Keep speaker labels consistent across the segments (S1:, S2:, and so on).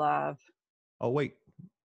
S1: live.
S2: Oh, wait.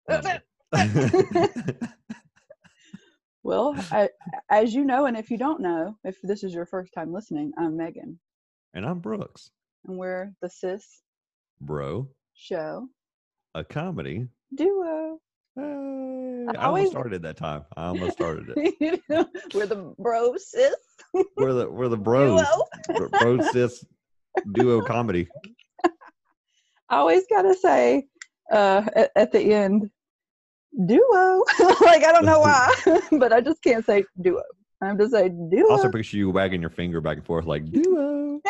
S1: Well, as you know, and if you don't know, if this is your first time listening, I'm Megan.
S2: And I'm Brooks.
S1: And we're the Sis
S2: Bro.
S1: Show.
S2: A comedy.
S1: Duo.
S2: Hey, I almost started that time. I almost started it.
S1: We're the Bro Sis.
S2: We're the bros. Bro Sis duo comedy.
S1: I always gotta say at the end, duo. Like, I don't know why, but I just can't say duo. I have to say duo.
S2: I also picture you wagging your finger back and forth like duo.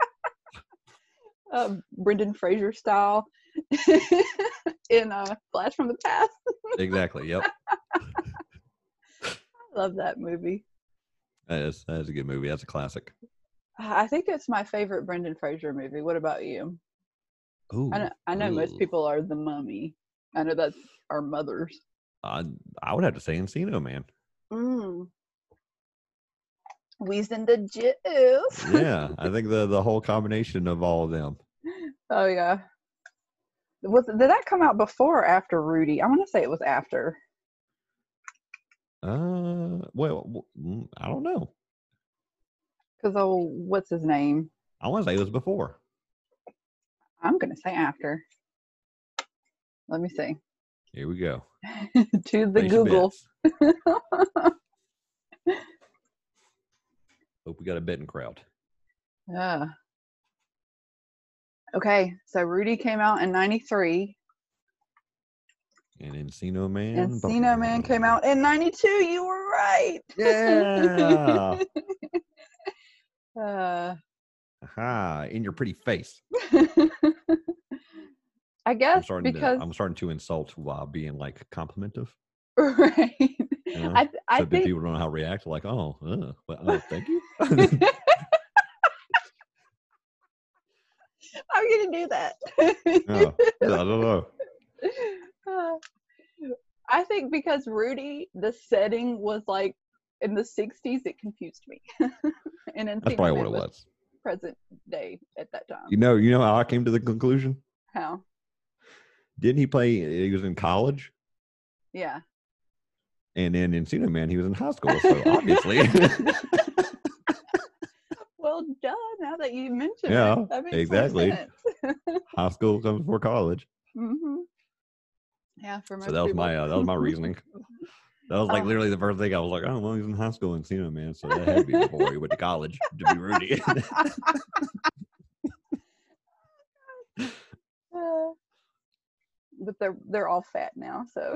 S1: Brendan Fraser style in Flash from the Past.
S2: Exactly. Yep.
S1: I love that movie.
S2: That is a good movie. That's a classic.
S1: I think it's my favorite Brendan Fraser movie. What about you?
S2: Ooh,
S1: I know most people are The Mummy. I know that's our mothers.
S2: I would have to say Encino Man.
S1: We's in the juice.
S2: Yeah, I think the whole combination of all of them.
S1: Oh yeah. Did that come out before or after Rudy? I want to say it was after.
S2: Well, I don't know.
S1: Because what's his name?
S2: I want to say it was before.
S1: I'm gonna say after. Let me see.
S2: Here we go.
S1: To the Google.
S2: Hope we got a betting crowd.
S1: Yeah. Okay, so Rudy came out in 93.
S2: And Encino Man.
S1: Encino Man came out in 92. You were right.
S2: Yeah.
S1: Aha,
S2: in your pretty face.
S1: I guess
S2: I'm starting to insult while being like complimentive.
S1: Right.
S2: You know?
S1: I
S2: think people don't know how to react. Like, thank you.
S1: How are you gonna do that?
S2: Yeah, I don't know.
S1: I think because Rudy, the setting was like in the 60s, it confused me. And
S2: that's probably what it was.
S1: Present day at that time.
S2: You know how I came to the conclusion?
S1: How?
S2: Didn't he play? He was in college.
S1: Yeah.
S2: And then Encino Man, he was in high school. So obviously.
S1: Well, duh, now that you mention
S2: it,
S1: that makes
S2: exactly.
S1: sense.
S2: High school comes before college.
S1: Mm-hmm. Yeah, for most
S2: so that was my reasoning. That was like literally the first thing I was like, oh, well, he's in high school and Encino Man, so that had to be before he went to college to be Rudy.
S1: But they're all fat now, so.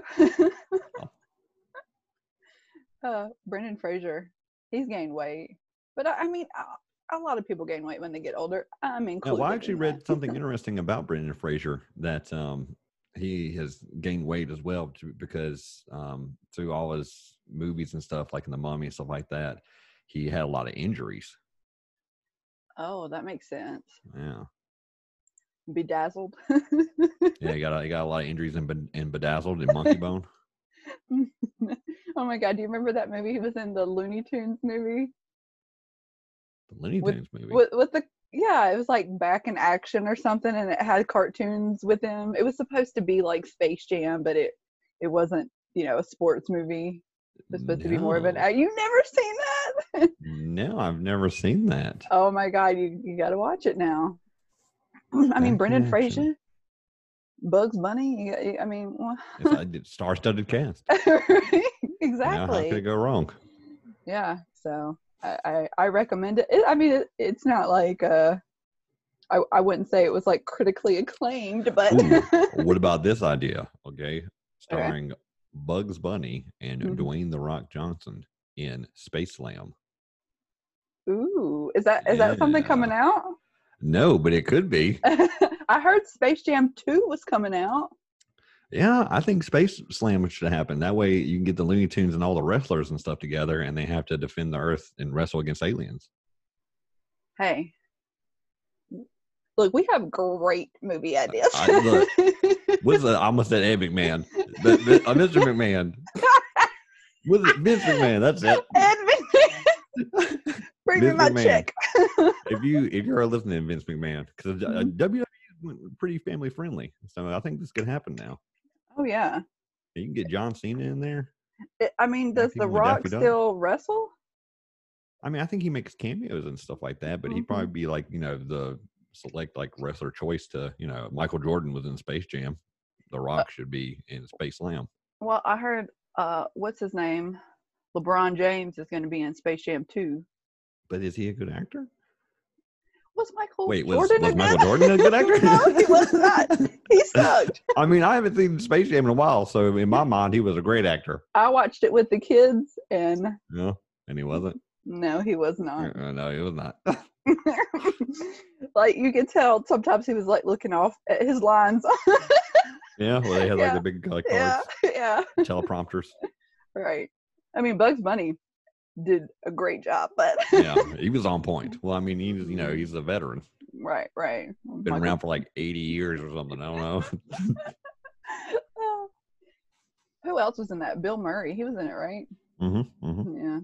S1: Brendan Fraser, he's gained weight, but I mean, a lot of people gain weight when they get older. I mean,
S2: well, I actually read something interesting about Brendan Fraser that he has gained weight as well because through all his movies and stuff, like in The Mummy and stuff like that, he had a lot of injuries.
S1: Oh, that makes sense.
S2: Yeah.
S1: Bedazzled.
S2: Yeah, he got a lot of injuries in Bedazzled and Monkey Bone.
S1: Oh my God, do you remember that movie? He was in the Looney Tunes movie.
S2: The Looney Tunes movie?
S1: With the it was like Back in Action or something, and it had cartoons with him. It was supposed to be like Space Jam, but it wasn't, a sports movie. It was supposed to be more of an. You've never seen that?
S2: No, I've never seen that.
S1: Oh my God, you got to watch it now. I mean, Brendan Fraser, Bugs Bunny. I mean,
S2: yes, I did. Star-studded cast.
S1: Exactly.
S2: How could it go wrong?
S1: Yeah, so I recommend it. I mean, it's not like I wouldn't say it was like critically acclaimed, but.
S2: Ooh, what about this idea? Okay, starring Bugs Bunny and Dwayne "The Rock" Johnson in Space Slam.
S1: Ooh, is that something coming out?
S2: No, but it could be.
S1: I heard Space Jam 2 was coming out.
S2: Yeah, I think Space Slam should happen. That way you can get the Looney Tunes and all the wrestlers and stuff together, and they have to defend the Earth and wrestle against aliens.
S1: Hey. Look, we have great movie ideas.
S2: I almost said Ed McMahon. Mr. McMahon. Vince McMahon, that's it.
S1: Ed McMahon. Bring me my check.
S2: if you're listening to Vince McMahon, because WWE is pretty family friendly. So I think this could happen now.
S1: Oh yeah.
S2: You can get John Cena in there.
S1: I mean, does The
S2: Acting with
S1: Rock
S2: Daffy Duck.
S1: still wrestle?
S2: I mean, I think he makes cameos and stuff like that, but he'd probably be like, the select like wrestler choice to, Michael Jordan was in Space Jam. The Rock should be in Space Slam.
S1: Well, I heard, what's his name? LeBron James is going to be in Space Jam 2.
S2: But is he a good actor?
S1: Was Michael
S2: was
S1: Jordan
S2: Michael Jordan a good actor?
S1: No, he was not. He sucked.
S2: I mean, I haven't seen Space Jam in a while, so in my mind, he was a great actor.
S1: I watched it with the kids, and
S2: no, and he wasn't.
S1: No, he was not.
S2: No, he was not.
S1: Like, you could tell sometimes he was like looking off at his lines.
S2: Yeah, well, they had like the big cards,
S1: yeah,
S2: teleprompters.
S1: Right. I mean, Bugs Bunny did a great job, but
S2: yeah, he was on point. Well, I mean, he's a veteran.
S1: Right.
S2: Been around for like 80 years or something. I don't know.
S1: Who else was in that? Bill Murray. He was in it, right? Yeah.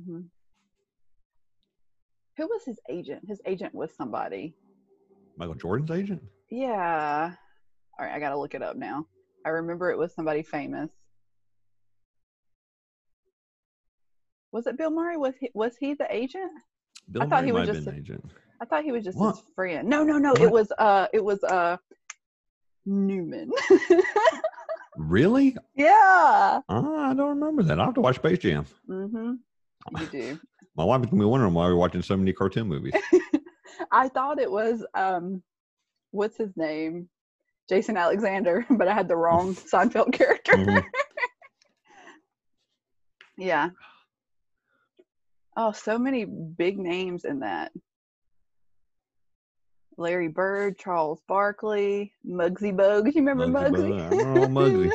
S1: Who was his agent? His agent was somebody.
S2: Michael Jordan's agent?
S1: Yeah. All right, I got to look it up now. I remember it was somebody famous. Was it Bill Murray? Was he the agent?
S2: Bill Murray might have been the agent.
S1: I thought he was just his friend. No. What? It was Newman.
S2: Really?
S1: Yeah.
S2: I don't remember that. I have to watch Space Jam.
S1: You do.
S2: My wife was wondering why we're watching so many cartoon movies.
S1: I thought it was what's his name? Jason Alexander, but I had the wrong Seinfeld character. Yeah. Oh, so many big names in that. Larry Bird, Charles Barkley, Muggsy Bogues. You remember Muggsy?
S2: I don't know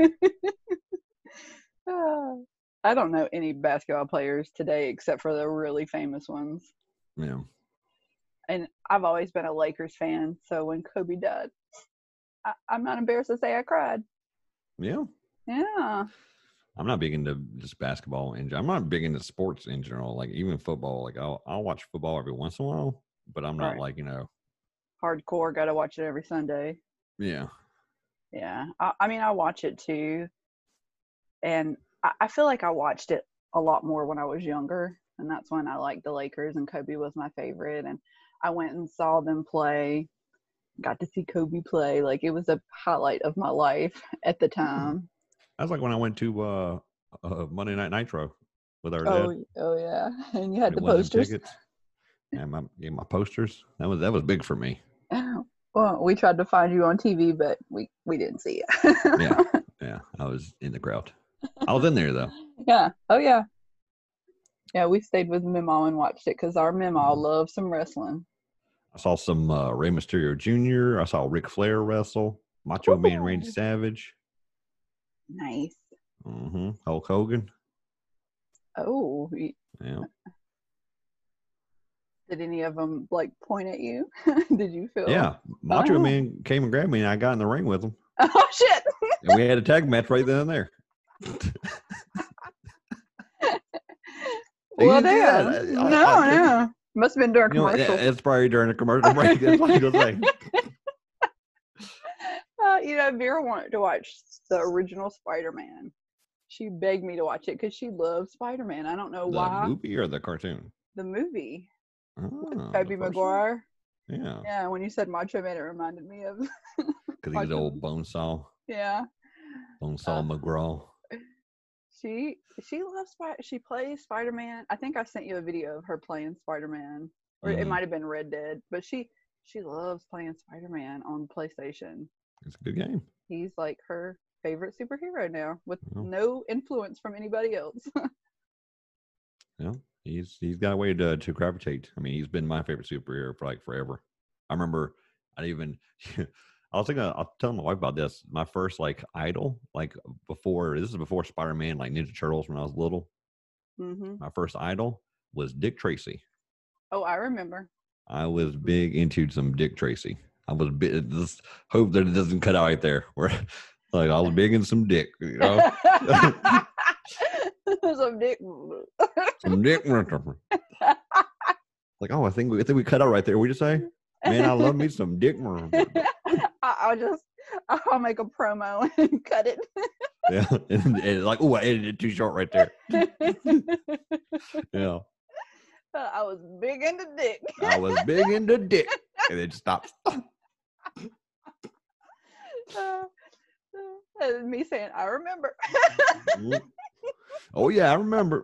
S1: Muggsy. I don't know any basketball players today except for the really famous ones.
S2: Yeah.
S1: And I've always been a Lakers fan, so when Kobe died, I'm not embarrassed to say I cried.
S2: Yeah.
S1: Yeah.
S2: I'm not big into just basketball in general. I'm not big into sports in general, like even football. Like I'll watch football every once in a while, but I'm not like,
S1: hardcore, got to watch it every Sunday.
S2: Yeah.
S1: Yeah. I mean, I watch it too. And I feel like I watched it a lot more when I was younger. And that's when I liked the Lakers and Kobe was my favorite. And I went and saw them play, got to see Kobe play. Like, it was a highlight of my life at the time.
S2: That's like when I went to Monday Night Nitro with our dad.
S1: Oh yeah. And you had the posters.
S2: And my posters. That was big for me.
S1: Well, we tried to find you on TV, but we didn't see you.
S2: Yeah. I was in the crowd. I was in there though.
S1: Yeah. Oh yeah. Yeah, we stayed with Mima and watched it because our Mima loves some wrestling.
S2: I saw some Rey Mysterio Jr. I saw Ric Flair wrestle. Macho Man Randy Savage.
S1: Nice.
S2: Hulk Hogan.
S1: Oh.
S2: Yeah.
S1: Did any of them like point at you? Did you feel?
S2: Yeah. Macho Man came and grabbed me and I got in the ring with him.
S1: Oh shit.
S2: And we had a tag match right then and there.
S1: Well, damn. No. Must have been during commercial.
S2: It's probably during a commercial break. That's what he was saying.
S1: Vera wanted to watch the original Spider-Man. She begged me to watch it because she loves Spider-Man. I don't know why.
S2: The movie or the cartoon?
S1: The movie.
S2: Oh,
S1: Tobey Maguire.
S2: Yeah.
S1: Yeah, when you said Macho Man, it reminded me of.
S2: Because he's old Bonesaw.
S1: Yeah.
S2: Bonesaw McGraw.
S1: She loves she plays Spider-Man. I think I sent you a video of her playing Spider-Man, or it might have been Red Dead. But she loves playing Spider-Man on PlayStation.
S2: It's a good game.
S1: He's like her favorite superhero now, with no influence from anybody else.
S2: Yeah, he's got a way to gravitate. I mean, he's been my favorite superhero for like forever. I remember I was telling my wife about this. My first like idol, like this is before Spider-Man, like Ninja Turtles when I was little. My first idol was Dick Tracy. Oh,
S1: I remember.
S2: I was big into some Dick Tracy. I was just hope that it doesn't cut out right there. Where like I was big into some Dick,
S1: Some Dick.
S2: Some Dick. Like, I think we cut out right there. What did you say? Man, I love me some Dick.
S1: I'll make a promo and cut it.
S2: Yeah, and like, oh, I edited it too short right there. Yeah,
S1: I was big into dick.
S2: I was big into dick, and it stops.
S1: And me saying, I remember.
S2: Oh yeah, I remember.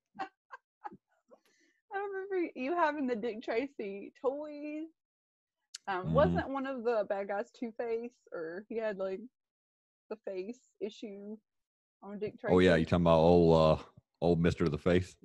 S1: I remember you having the Dick Tracy toys. Wasn't one of the bad guys Two-Face, or he had like the face issue on Dick Tracy?
S2: Oh yeah, you talking about old Mr. the Face?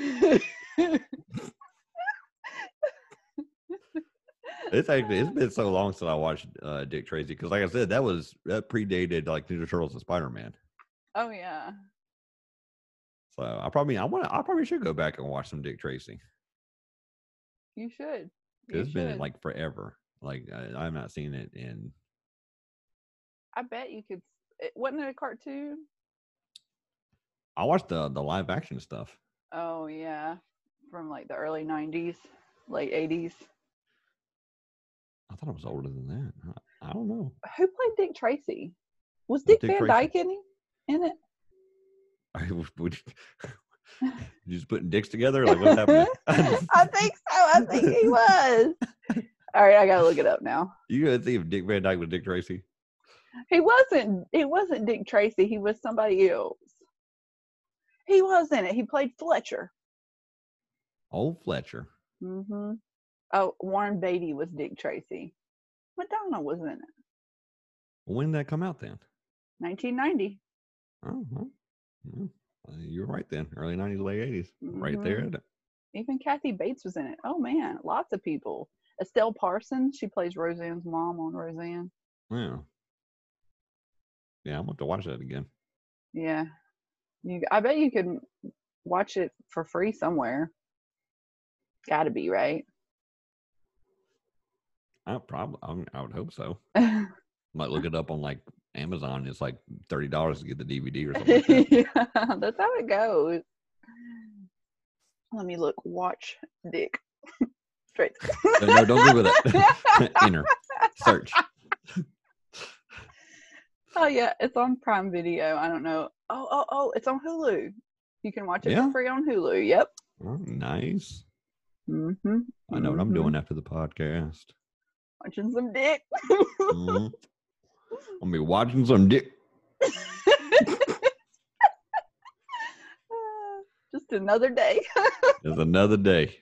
S2: It's been so long since I watched Dick Tracy, because like I said, that predated like Ninja Turtles and Spider-Man.
S1: Oh yeah.
S2: So I probably should go back and watch some Dick Tracy.
S1: You should.
S2: It's been like forever. Like I've not seen it in.
S1: I bet you could. Wasn't it a cartoon?
S2: I watched the live action stuff.
S1: Oh yeah, from like the early '90s, late '80s.
S2: I thought I was older than that. I don't know.
S1: Who played Dick Tracy? Was Dick Van Dyke in it?
S2: You just putting dicks together? Like, what's happening?
S1: I think so. I think he was. All right, I gotta look it up now.
S2: You gotta see if Dick Van Dyke was Dick Tracy.
S1: He wasn't. It wasn't Dick Tracy. He was somebody else. He was in it. He played Fletcher.
S2: Old Fletcher.
S1: Mm-hmm. Oh, Warren Beatty was Dick Tracy. Madonna was in it.
S2: When did that come out then?
S1: 1990.
S2: Oh, well, you're right then. Early 90s, late 80s. Mm-hmm. Right there.
S1: Even Kathy Bates was in it. Oh, man. Lots of people. Estelle Parsons. She plays Roseanne's mom on Roseanne.
S2: Yeah. Yeah, I'm going to watch that again.
S1: Yeah. I bet you could watch it for free somewhere. Gotta be, right?
S2: I would hope so. Might look it up on like Amazon. It's like $30 to get the DVD or something like that.
S1: Yeah, that's how it goes. Let me look. Watch Dick. Straight.
S2: No, don't Google that. Enter. Search.
S1: Oh yeah, it's on Prime Video. I don't know. Oh, it's on Hulu. You can watch it for free on Hulu. Yep.
S2: Oh, nice.
S1: Mm-hmm.
S2: I know what I'm doing after the podcast.
S1: Watching some dick.
S2: I'm gonna be watching some dick.
S1: Just another day.
S2: Just another day.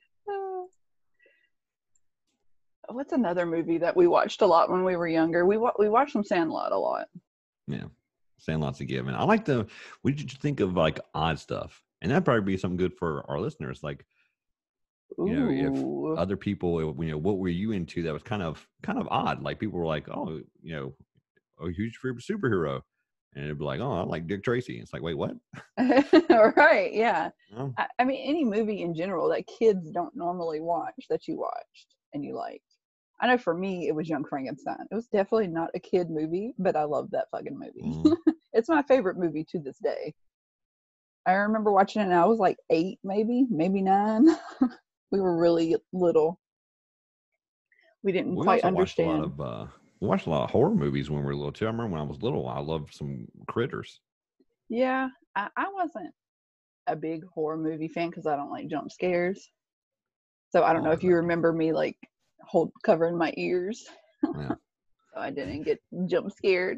S1: What's another movie that we watched a lot when we were younger? We watched some Sandlot a lot.
S2: Yeah, Sandlot's a given. I like we should think of like odd stuff, and that'd probably be something good for our listeners. Like, you know, if other people, you know, what were you into that was kind of odd? Like people were like, oh, you know, a huge favorite superhero, and it'd be like, oh, I like Dick Tracy. It's like, wait, what?
S1: Right? Yeah.
S2: Oh.
S1: I mean, any movie in general that kids don't normally watch that you watched and you liked. I know for me, it was Young Frankenstein. It was definitely not a kid movie, but I love that fucking movie. Mm. It's my favorite movie to this day. I remember watching it and I was like 8, maybe 9. We were really little. We didn't quite understand.
S2: We watched a lot of horror movies when we were little too. I remember when I was little, I loved some Critters.
S1: Yeah, I wasn't a big horror movie fan because I don't like jump scares. So I don't know if you remember me like covering my ears.
S2: Yeah.
S1: So I didn't get jump scared.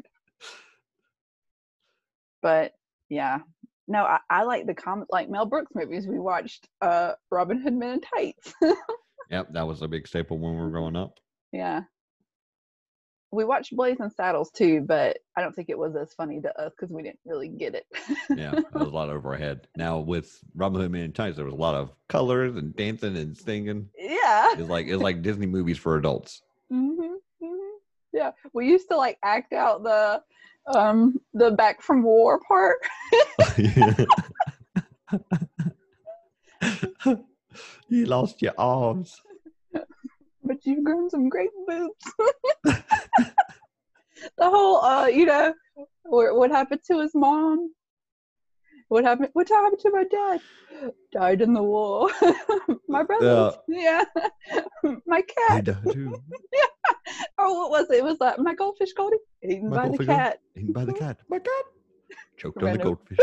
S1: But yeah. No, I like the like Mel Brooks movies. We watched Robin Hood Men in Tights.
S2: Yep, that was a big staple when we were growing up.
S1: Yeah. We watched Blazing Saddles too, but I don't think it was as funny to us because we didn't really get it.
S2: Yeah, there was a lot over our head. Now with Robin Hood Men in Tights, there was a lot of colors and dancing and singing.
S1: Yeah.
S2: It was like Disney movies for adults.
S1: Mm-hmm. Mm-hmm. Yeah. We used to like act out the Back from War part.
S2: You lost your arms.
S1: But you've grown some great boobs. The whole, you know, what happened to his mom? What happened? What happened to my dad? Died in the war. My brother. Yeah. My
S2: He
S1: cat.
S2: died too.
S1: Oh, what was it? It was like my goldfish Goldie eaten by the cat.
S2: Eaten by the cat. My cat. Choked on the
S1: Random.
S2: goldfish.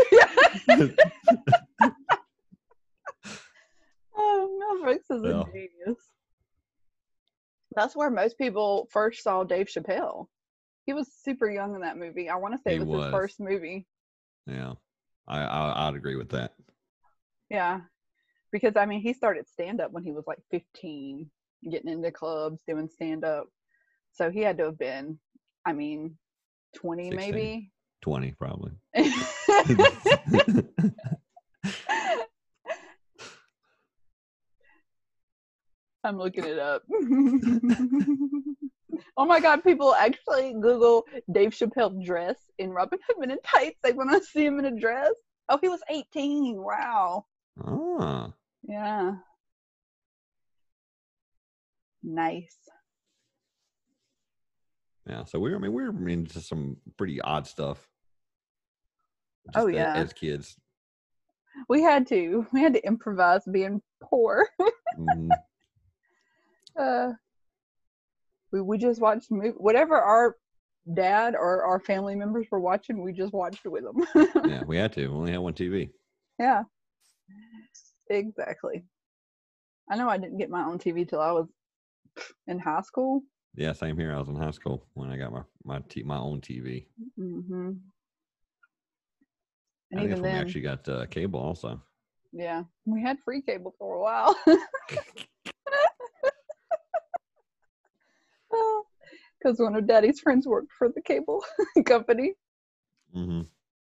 S1: Oh, Mel Brooks is a genius. That's where most people first saw Dave Chappelle. He was super young in that movie. I want to say it was his first movie.
S2: Yeah, I'd agree with that.
S1: Yeah, because I mean, he started stand up when he was like 15, getting into clubs, doing stand up. So he had to have been, I mean, 20 16. Maybe.
S2: 20 probably.
S1: I'm looking it up. Oh my God, people actually Google Dave Chappelle dress in Robin Hood Men in Tights. They want to see him in a dress. Oh, he was 18. Wow.
S2: Oh.
S1: Yeah. Nice.
S2: Yeah, so we were into some pretty odd stuff.
S1: Oh yeah.
S2: As kids.
S1: We had to improvise being poor. Mm-hmm. We just watched whatever our dad or our family members were watching, we just watched with them.
S2: Yeah, we had to. We only had one TV.
S1: Yeah, exactly. I know I didn't get my own TV till I was in high school.
S2: Yeah, same here. I was in high school when I got my own TV.
S1: Mm-hmm. And
S2: I
S1: even
S2: guess when we actually got cable also.
S1: Yeah, we had free cable for a while. Because one of Daddy's friends worked for the cable company.
S2: Mm-hmm.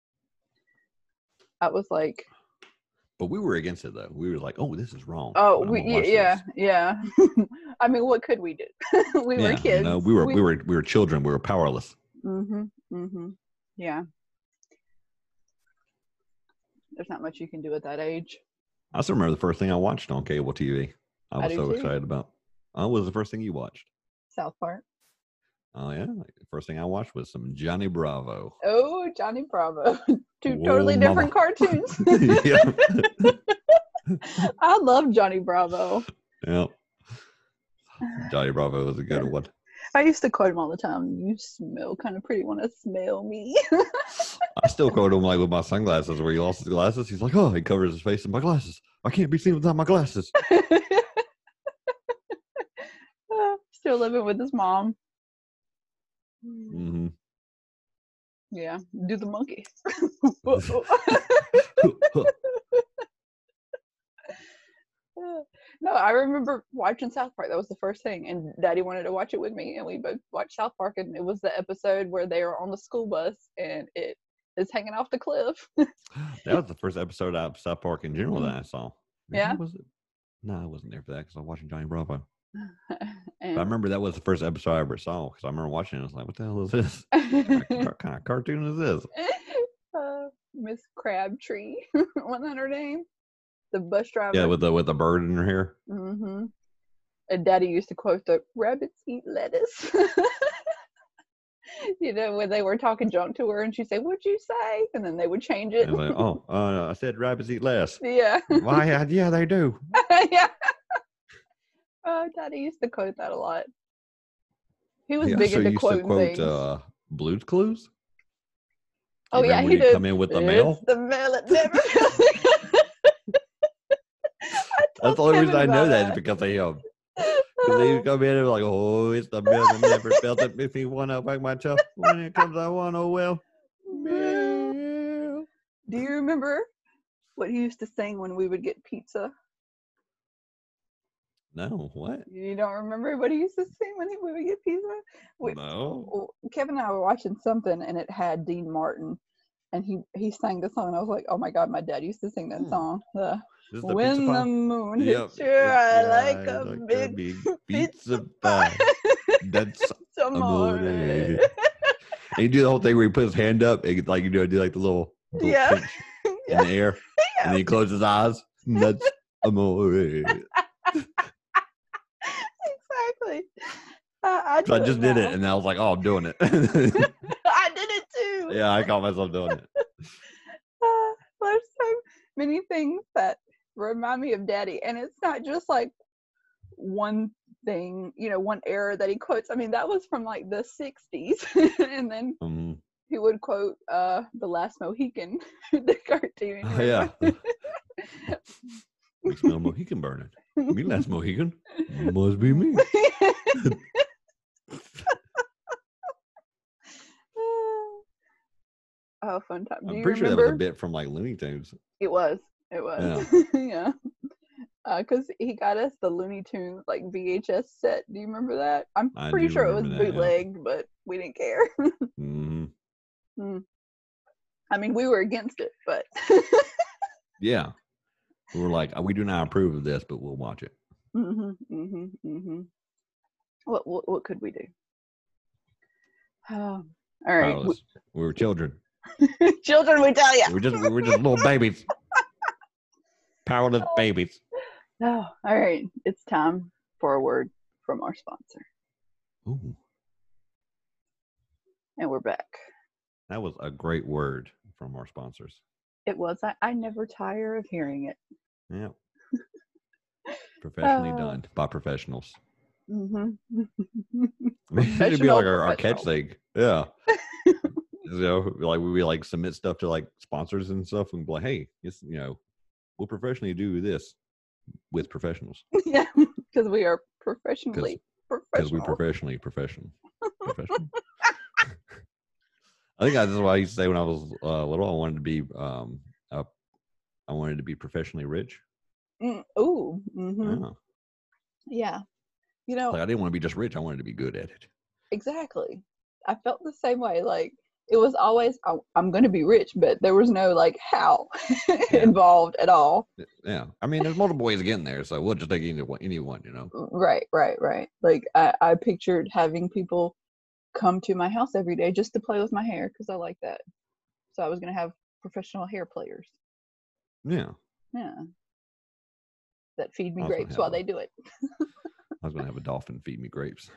S1: I was like,
S2: but we were against it though. We were like, "Oh, this is wrong."
S1: Oh, yeah. I mean, what could we do? We were kids.
S2: No, we were children. We were powerless.
S1: Yeah. There's not much you can do at that age.
S2: I still remember the first thing I watched on cable TV. I was so excited about. What was the first thing you watched?
S1: South Park.
S2: Oh yeah, the first thing I watched was some Johnny Bravo.
S1: Oh, Johnny Bravo! Two totally different cartoons.
S2: Yeah.
S1: I love Johnny Bravo.
S2: Yep. Johnny Bravo was a good one.
S1: I used to quote him all the time. You smell kind of pretty. Want to smell me?
S2: I still quote him like with my sunglasses where he lost his glasses. He's like, "Oh, he covers his face in my glasses. I can't be seen without my glasses."
S1: Still living with his mom.
S2: Mm-hmm.
S1: Yeah, do the monkey. No, I remember watching South Park. That was the first thing, and Daddy wanted to watch it with me, and we both watched South Park. And it was the episode where they were on the school bus, and it is hanging off the cliff.
S2: That was the first episode of South Park in general that I saw.
S1: Yeah.
S2: Was it? No, I wasn't there for that because I was watching Johnny Bravo. I remember that was the first episode I ever saw because I remember watching it. I was like, "What the hell is this? What kind of cartoon is this?"
S1: Miss Crabtree, wasn't that her name? The bus driver.
S2: Yeah, with the bird in her hair.
S1: Mm-hmm. And Daddy used to quote the "rabbits eat lettuce." You know, when they were talking junk to her, and she'd say, "What'd you say?" And then they would change it.
S2: Like, I said rabbits eat less.
S1: Yeah.
S2: Why? Yeah, they do.
S1: Yeah. Daddy used to quote that a lot. He was big into quoting things.
S2: Blue's Clues.
S1: Oh yeah, he did.
S2: Come in with the mail.
S1: It's the mail that never.
S2: That's the only reason I know that is because of him. They come in and like, "Oh, it's the mail that never felt it. If you want to whack my toe, when it comes, I want to well." Mail.
S1: Do you remember what he used to sing when we would get pizza?
S2: No, what?
S1: You don't remember what he used to sing when we would get pizza?
S2: No.
S1: Kevin and I were watching something, and it had Dean Martin, and he sang the song, and I was like, "Oh my God, my dad used to sing that song." When the moon hits your eye like a big pizza pie.
S2: That's amore. And you do the whole thing where he puts his hand up, and like do like the little pinch in the air, and then he closes his eyes. That's amore.
S1: Exactly. I
S2: just did it, and I was like, "Oh, I'm doing it."
S1: I did it too.
S2: Yeah, I caught myself doing it.
S1: many things that remind me of Daddy, and it's not just like one thing, one era that he quotes. I mean, that was from like the 60s. And then he would quote The Last Mohican, the cartoon.
S2: Oh, yeah. We smell Mohican burning. Me last Mohican. Must be me.
S1: Oh, fun time.
S2: I'm pretty sure that was a bit from like Looney Tunes.
S1: It was. Yeah. Yeah. Because he got us the Looney Tunes like VHS set. Do you remember that? I'm pretty sure it was bootlegged, but we didn't care. I mean, we were against it, but
S2: yeah, we were like, we do not approve of this, but we'll watch it.
S1: What could we do? All right,
S2: we were children.
S1: Children, we tell you.
S2: We were just little babies. Powerless babies.
S1: Oh, all right. It's time for a word from our sponsor.
S2: Ooh.
S1: And we're back.
S2: That was a great word from our sponsors.
S1: It was. I never tire of hearing it.
S2: Yeah. Professionally done by professionals.
S1: Mm-hmm.
S2: It'd be like our catch thing. Yeah. Like we like submit stuff to like sponsors and stuff and be like, hey, it's, we'll professionally do this with professionals.
S1: Yeah, because we are professionally professional.
S2: Because we're professionally professional. I think that's what I used to say when I was little. I wanted to be professionally rich.
S1: Ooh. Mm-hmm. Yeah.
S2: Like I didn't want to be just rich. I wanted to be good at it.
S1: Exactly. I felt the same way. Like it was always, I'm going to be rich, but there was no like how involved at all.
S2: Yeah. I mean, there's multiple ways of getting there. So we'll just take any one,
S1: Right. Like I pictured having people come to my house every day just to play with my hair because I like that. So I was going to have professional hair players.
S2: Yeah.
S1: That feed me grapes while they do it.
S2: I was going to have a dolphin feed me grapes.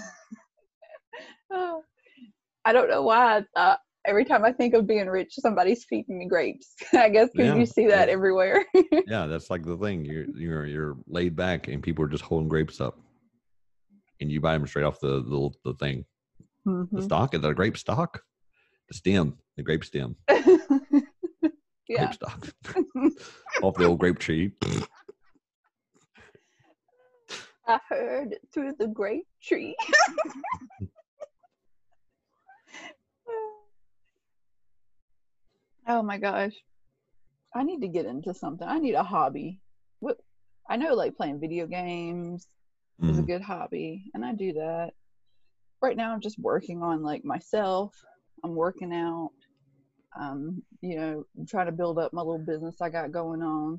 S1: I don't know why. Every time I think of being rich, somebody's feeding me grapes. I guess because you see that everywhere.
S2: Yeah, that's like the thing. You're laid back, and people are just holding grapes up, and you buy them straight off the thing. Mm-hmm. The stalk, is that a grape stalk? The stem, the grape stem. Grape stalk off the old grape tree.
S1: I heard it through the grape tree. Oh my gosh. I need to get into something. I need a hobby. I know like playing video games is a good hobby, and I do that. Right now I'm just working on like myself. I'm working out. Trying to build up my little business I got going on.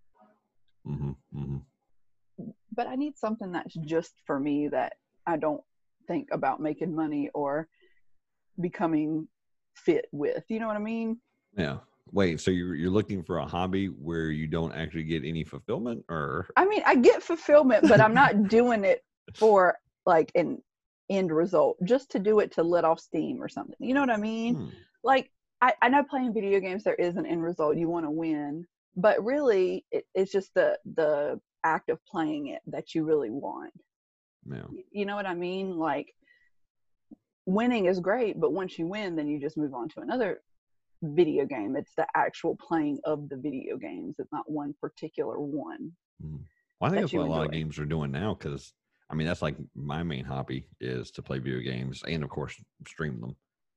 S1: But I need something that's just for me that I don't think about making money or becoming fit with. You know what I mean?
S2: Yeah. Wait, so you're looking for a hobby where you don't actually get any fulfillment, or?
S1: I mean, I get fulfillment, but I'm not doing it for like an end result, just to do it to let off steam or something. You know what I mean? Like, I know playing video games, there is an end result. You want to win, but really it's just the act of playing it that you really want.
S2: Yeah.
S1: You know what I mean? Like, winning is great, but once you win, then you just move on to another video game. It's the actual playing of the video games. It's not one particular one.
S2: Well, I think that's what a lot of games are doing now, because I mean that's like my main hobby is to play video games and of course stream them.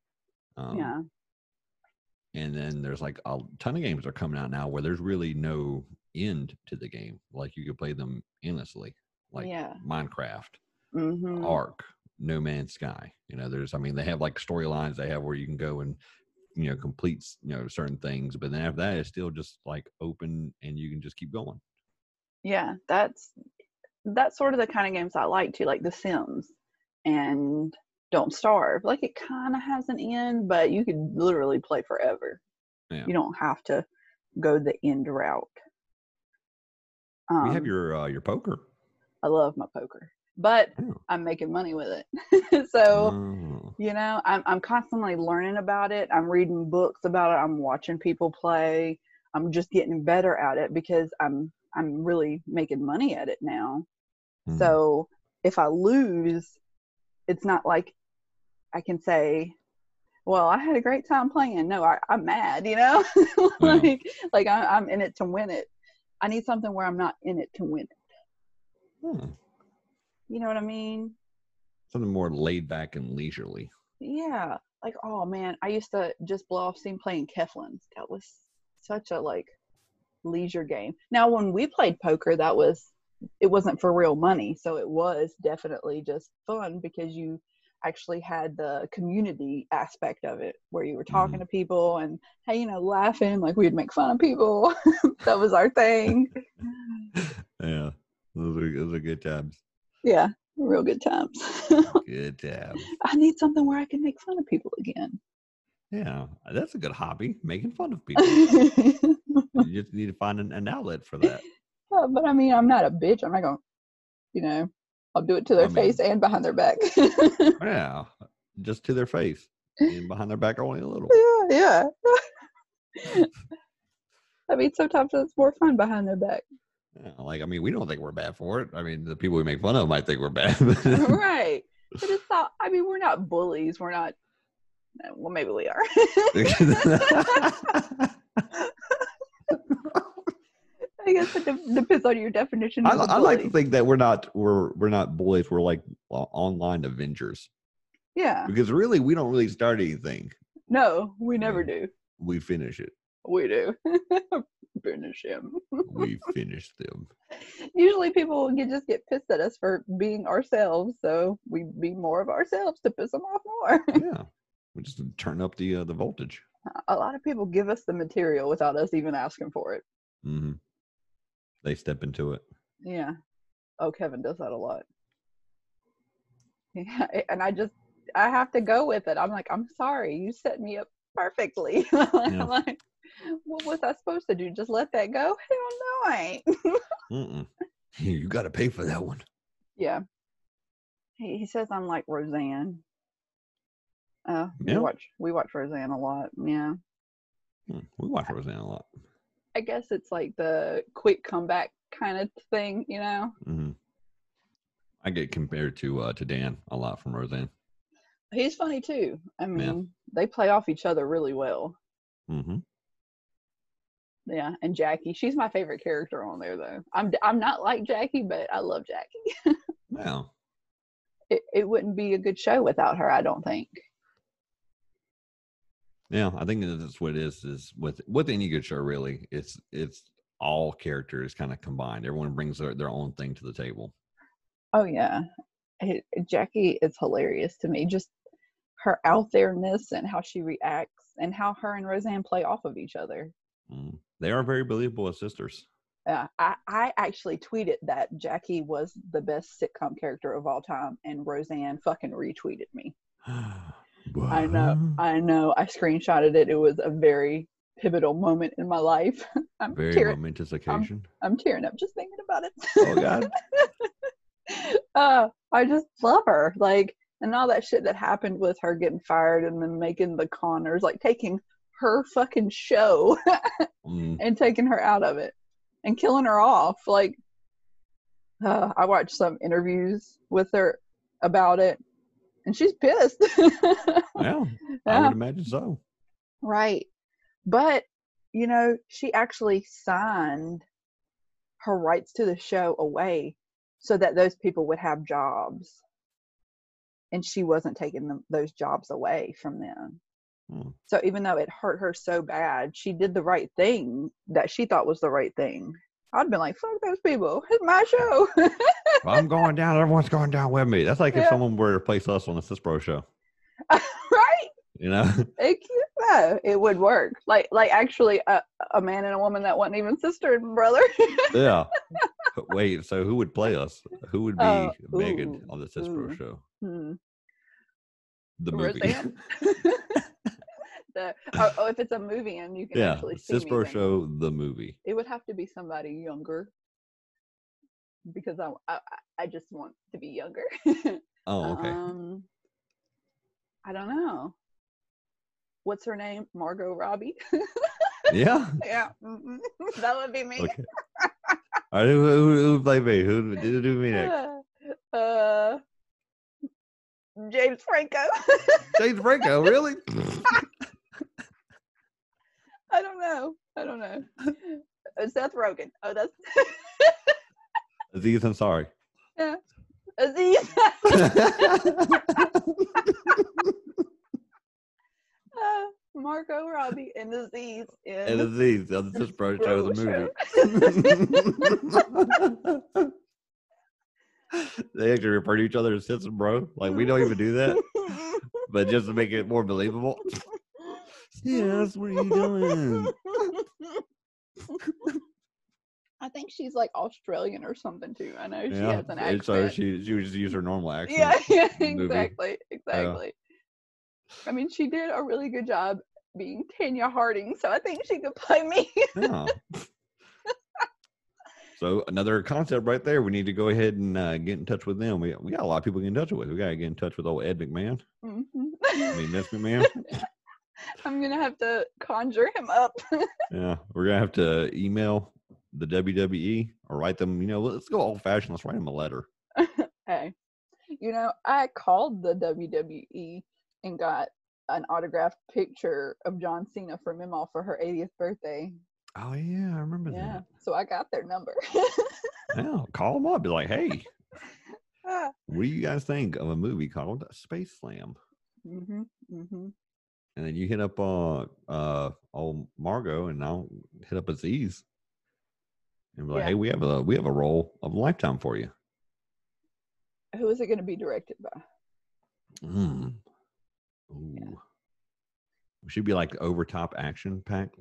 S2: And then there's like a ton of games that are coming out now where there's really no end to the game. Like you could play them endlessly, like Minecraft, Ark, No Man's Sky. They have like storylines they have where you can go and complete certain things, but then after that it's still just like open and you can just keep going.
S1: Yeah, that's sort of the kind of games I like too, like The Sims and Don't Starve. Like it kind of has an end, but you could literally play forever. You don't have to go the end route.
S2: We have your poker.
S1: I love my poker, but I'm making money with it. So I'm constantly learning about it. I'm reading books about it. I'm watching people play. I'm just getting better at it because I'm really making money at it now.
S2: Mm-hmm.
S1: So if I lose, it's not like I can say, well, I had a great time playing. No, I'm mad, you know? like I'm in it to win it. I need something where I'm not in it to win it.
S2: Hmm.
S1: You know what I mean?
S2: Something more laid back and leisurely.
S1: Yeah. Like, oh man, I used to just blow off steam playing Keflins. That was such a like leisure game. Now, when we played poker, it wasn't for real money. So it was definitely just fun because you actually had the community aspect of it where you were talking to people and, hey, you know, laughing, like we'd make fun of people. That was our thing.
S2: Yeah. Those are good times.
S1: Yeah. Real good times.
S2: Good times.
S1: I need something where I can make fun of people again.
S2: Yeah. That's a good hobby, making fun of people. You just need to find an outlet for that.
S1: But I mean, I'm not a bitch. I'm not going to, you know, I'll do it to their face and behind their back.
S2: Yeah, just to their face and behind their back only a little.
S1: Yeah. I mean, sometimes it's more fun behind their back.
S2: Yeah, like, I mean, we don't think we're bad for it. I mean, the people we make fun of might think we're bad.
S1: Right. But it's not, I mean, we're not bullies. We're not, well, maybe we are. I guess it depends on your definition of
S2: I like to think that we're not bullies. We're like online Avengers.
S1: Yeah.
S2: Because really, we don't really start anything.
S1: No, we never do.
S2: We finish it.
S1: We do. Finish him.
S2: We finish them.
S1: Usually people just get pissed at us for being ourselves, so we be more of ourselves to piss them off more.
S2: Yeah. We just turn up the voltage.
S1: A lot of people give us the material without us even asking for it.
S2: Mm-hmm. They step into it.
S1: Yeah. Oh, Kevin does that a lot. Yeah, and I have to go with it. I'm like, I'm sorry, you set me up perfectly. I'm like, what was I supposed to do? Just let that go? Hell no, I ain't.
S2: You got to pay for that one.
S1: Yeah. He says I'm like Roseanne. We watch Roseanne a lot. Yeah.
S2: We watch Roseanne a lot.
S1: I guess it's like the quick comeback kind of thing, you know.
S2: Mm-hmm. I get compared to Dan a lot from Roseanne.
S1: He's funny too. I mean, they play off each other really well.
S2: Mm-hmm.
S1: Yeah, and Jackie, she's my favorite character on there though. I'm not like Jackie, but I love Jackie.
S2: Wow.
S1: It wouldn't be a good show without her, I don't think.
S2: Yeah, I think that's what it is with any good show, really. It's all characters kind of combined. Everyone brings their own thing to the table.
S1: Oh, yeah. Jackie is hilarious to me. Just her out there-ness and how she reacts and how her and Roseanne play off of each other.
S2: They are very believable as sisters.
S1: Yeah, I actually tweeted that Jackie was the best sitcom character of all time, and Roseanne fucking retweeted me. I know. I screenshotted it. It was a very pivotal moment in my life.
S2: Very momentous occasion.
S1: I'm tearing up just thinking about it.
S2: Oh God.
S1: I just love her. Like, and all that shit that happened with her getting fired and then making the Connors, like taking her fucking show and taking her out of it and killing her off. Like, I watched some interviews with her about it. And she's pissed.
S2: Well, I would imagine so.
S1: Right. But, you know, she actually signed her rights to the show away so that those people would have jobs. And she wasn't taking those jobs away from them. So even though it hurt her so bad, she did the right thing that she thought was the right thing. I'd been like, fuck those people. It's my show.
S2: Well, I'm going down. Everyone's going down with me. That's like if someone were to replace us on the CISPRO show.
S1: Right?
S2: You know?
S1: It would work. Like actually a man and a woman that wasn't even sister and brother. Yeah.
S2: Wait, so who would play us? Who would be Megan on the CISPRO show? The movie.
S1: If it's a movie and you can actually see
S2: CISPRO show, the movie.
S1: It would have to be somebody younger. Because I just want to be younger.
S2: Oh, okay.
S1: I don't know. What's her name? Margot Robbie.
S2: Yeah.
S1: Yeah. That would be me.
S2: Okay. All right, who played me? Who did do me next?
S1: James Franco.
S2: James Franco, really?
S1: I don't know. Seth Rogen. Oh, that's
S2: Aziz Ansari.
S1: yeah. Aziz. Margot Robbie and Aziz
S2: And
S1: in
S2: Aziz, the Sis Bro Show, the movie. They actually refer to each other as Sis and Bro. Like, we don't even do that. But just to make it more believable. Yes, what are you doing?
S1: I think she's like Australian or something too. I know she has an accent.
S2: So she would just use her normal accent.
S1: Yeah, exactly. I mean, she did a really good job being Tanya Harding, so I think she could play me.
S2: Yeah. So another concept right there. We need to go ahead and get in touch with them. We got a lot of people to get in touch with. We got to get in touch with old Ed McMahon. I mean, Vince McMahon.
S1: I'm gonna have to conjure him up.
S2: Yeah, we're gonna have to email the WWE or write them. Let's go old fashioned. Let's write them a letter.
S1: Hey, I called the WWE and got an autographed picture of John Cena for Mima for her 80th birthday.
S2: Oh yeah, I remember that.
S1: Yeah, so I got their number.
S2: Yeah, call them up. Be like, hey, what do you guys think of a movie called Space Slam? And then you hit up old Margot, and I'll hit up Aziz, and be like, hey, we have a role of a lifetime for you.
S1: Who is it going to be directed by?
S2: Ooh. Yeah. It should be like overtop action packed.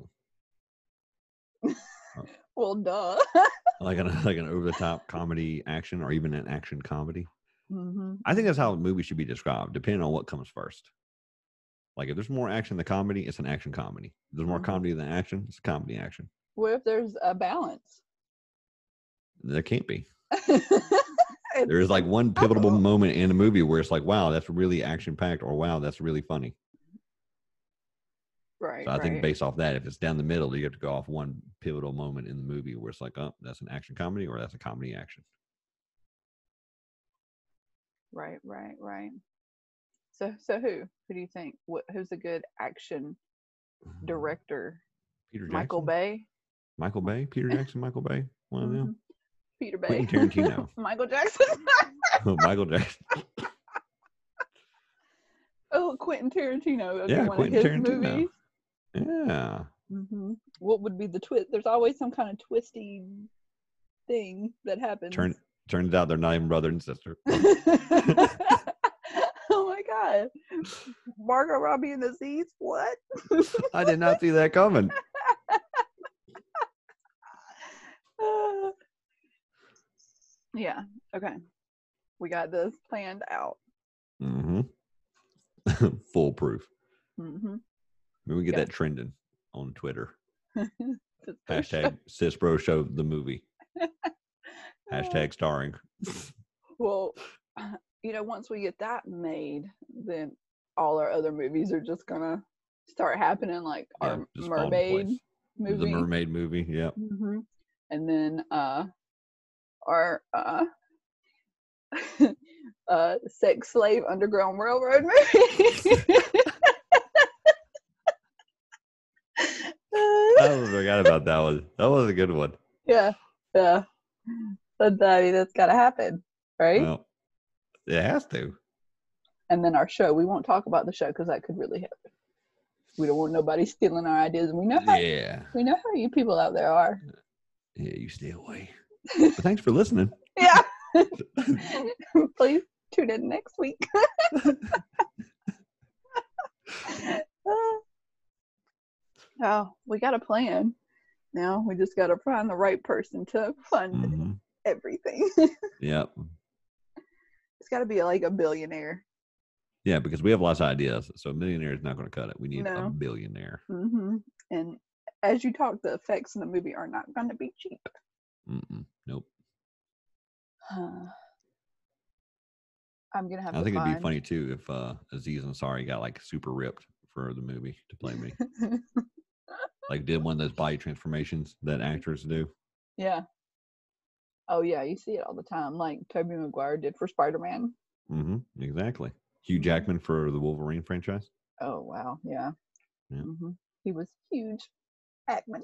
S1: Well, duh.
S2: like an over the top comedy action, or even an action comedy. I think that's how a movie should be described, depending on what comes first. Like, if there's more action than comedy, it's an action comedy. If there's more comedy than action, it's a comedy action.
S1: What if there's a balance?
S2: There can't be. There's like one pivotal moment in a movie where it's like, wow, that's really action packed, or wow, that's really funny.
S1: Right.
S2: So I think based off that, if it's down the middle, you have to go off one pivotal moment in the movie where it's like, oh, that's an action comedy, or that's a comedy action.
S1: Right. So who do you think? Who's a good action director?
S2: Peter Jackson?
S1: Michael Bay.
S2: Peter Jackson, Michael Bay, one of them.
S1: Peter Bay.
S2: Quentin Tarantino.
S1: Michael Jackson.
S2: Michael Jackson.
S1: Oh, Quentin Tarantino.
S2: Yeah,
S1: one
S2: Quentin
S1: of his
S2: Tarantino.
S1: Movies.
S2: Yeah.
S1: What would be the twist? There's always some kind of twisty thing that happens.
S2: Turns out they're not even brother and sister.
S1: Oh my God. Margot Robbie and Aziz? What?
S2: I did not see that coming.
S1: Yeah. Okay. We got this planned out.
S2: Foolproof.
S1: Maybe
S2: we get that trending on Twitter. Hashtag Sis Bro Show the movie. Hashtag starring.
S1: Well, once we get that made, then all our other movies are just gonna start happening, like our mermaid movie.
S2: The mermaid movie, yeah.
S1: And then our sex slave Underground Railroad movie.
S2: I forgot about that one. That was a good one.
S1: Yeah. But that's gotta happen, right?
S2: Well, it has to.
S1: And then our show, we won't talk about the show because that could really happen. We don't want nobody stealing our ideas. We know how you people out there are.
S2: Yeah, you stay away. But thanks for listening.
S1: Yeah. Please tune in next week. We got a plan. Now we just got to find the right person to fund everything.
S2: Yep.
S1: It's got to be like a billionaire.
S2: Yeah, because we have lots of ideas. So a millionaire is not going to cut it. We need a billionaire.
S1: And as you talk, the effects in the movie are not going to be cheap.
S2: Nope.
S1: I'm going to have
S2: I think it'd be funny too if Aziz Ansari got like super ripped for the movie to play me. like did one of those body transformations that actors do.
S1: Yeah. Oh yeah, you see it all the time, like Tobey Maguire did for Spider-Man.
S2: Exactly. Hugh
S1: Mhm.
S2: Jackman for the Wolverine franchise.
S1: Oh wow, yeah.
S2: Yeah.
S1: He was huge. Hackman.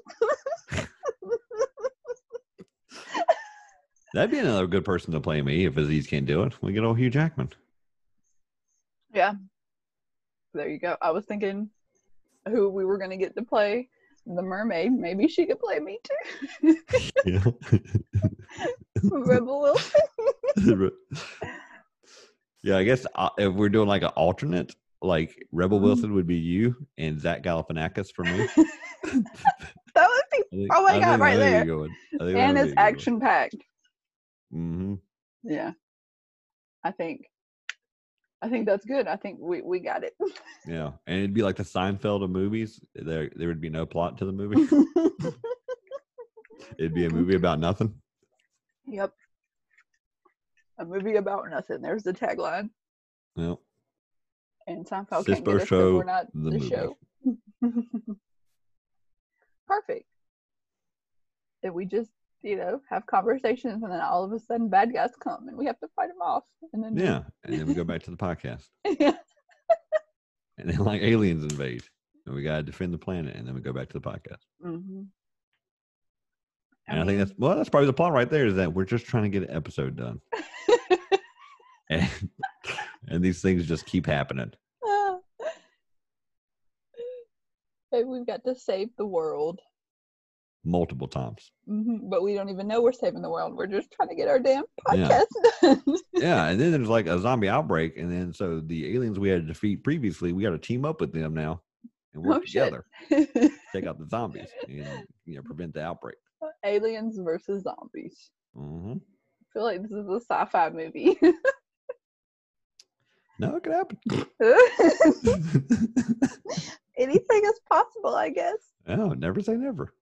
S2: That'd be another good person to play me if Aziz can't do it. We get old Hugh Jackman.
S1: Yeah. There you go. I was thinking who we were going to get to play the mermaid. Maybe she could play me too.
S2: Yeah.
S1: Rebel Wilson.
S2: Yeah, I guess if we're doing like an alternate, like Rebel Wilson would be you and Zach Galifianakis for me.
S1: That would be. Oh my god, right there. And it's action packed. Yeah. I think that's good. I think we got it.
S2: Yeah, and it'd be like the Seinfeld of movies. There would be no plot to the movie. It'd be a movie about nothing.
S1: Yep. A movie about nothing. There's the tagline.
S2: Yep.
S1: And Seinfeld can't get us because we're not the show. Perfect. That we just, have conversations and then all of a sudden bad guys come and we have to fight them off. And then
S2: and then we go back to the podcast.
S1: Yeah.
S2: And then like aliens invade and we got to defend the planet and then we go back to the podcast. And I think that's probably the plot right there, is that we're just trying to get an episode done. and these things just keep happening.
S1: Maybe we've got to save the world.
S2: Multiple times.
S1: But we don't even know we're saving the world. We're just trying to get our damn podcast done.
S2: Yeah, and then there's like a zombie outbreak, and then so the aliens we had to defeat previously, we got to team up with them now and work together, take out the zombies, and prevent the outbreak.
S1: Aliens versus zombies.
S2: I
S1: feel like this is a sci-fi movie.
S2: No, it could happen.
S1: Anything is possible, I guess.
S2: Oh, never say never.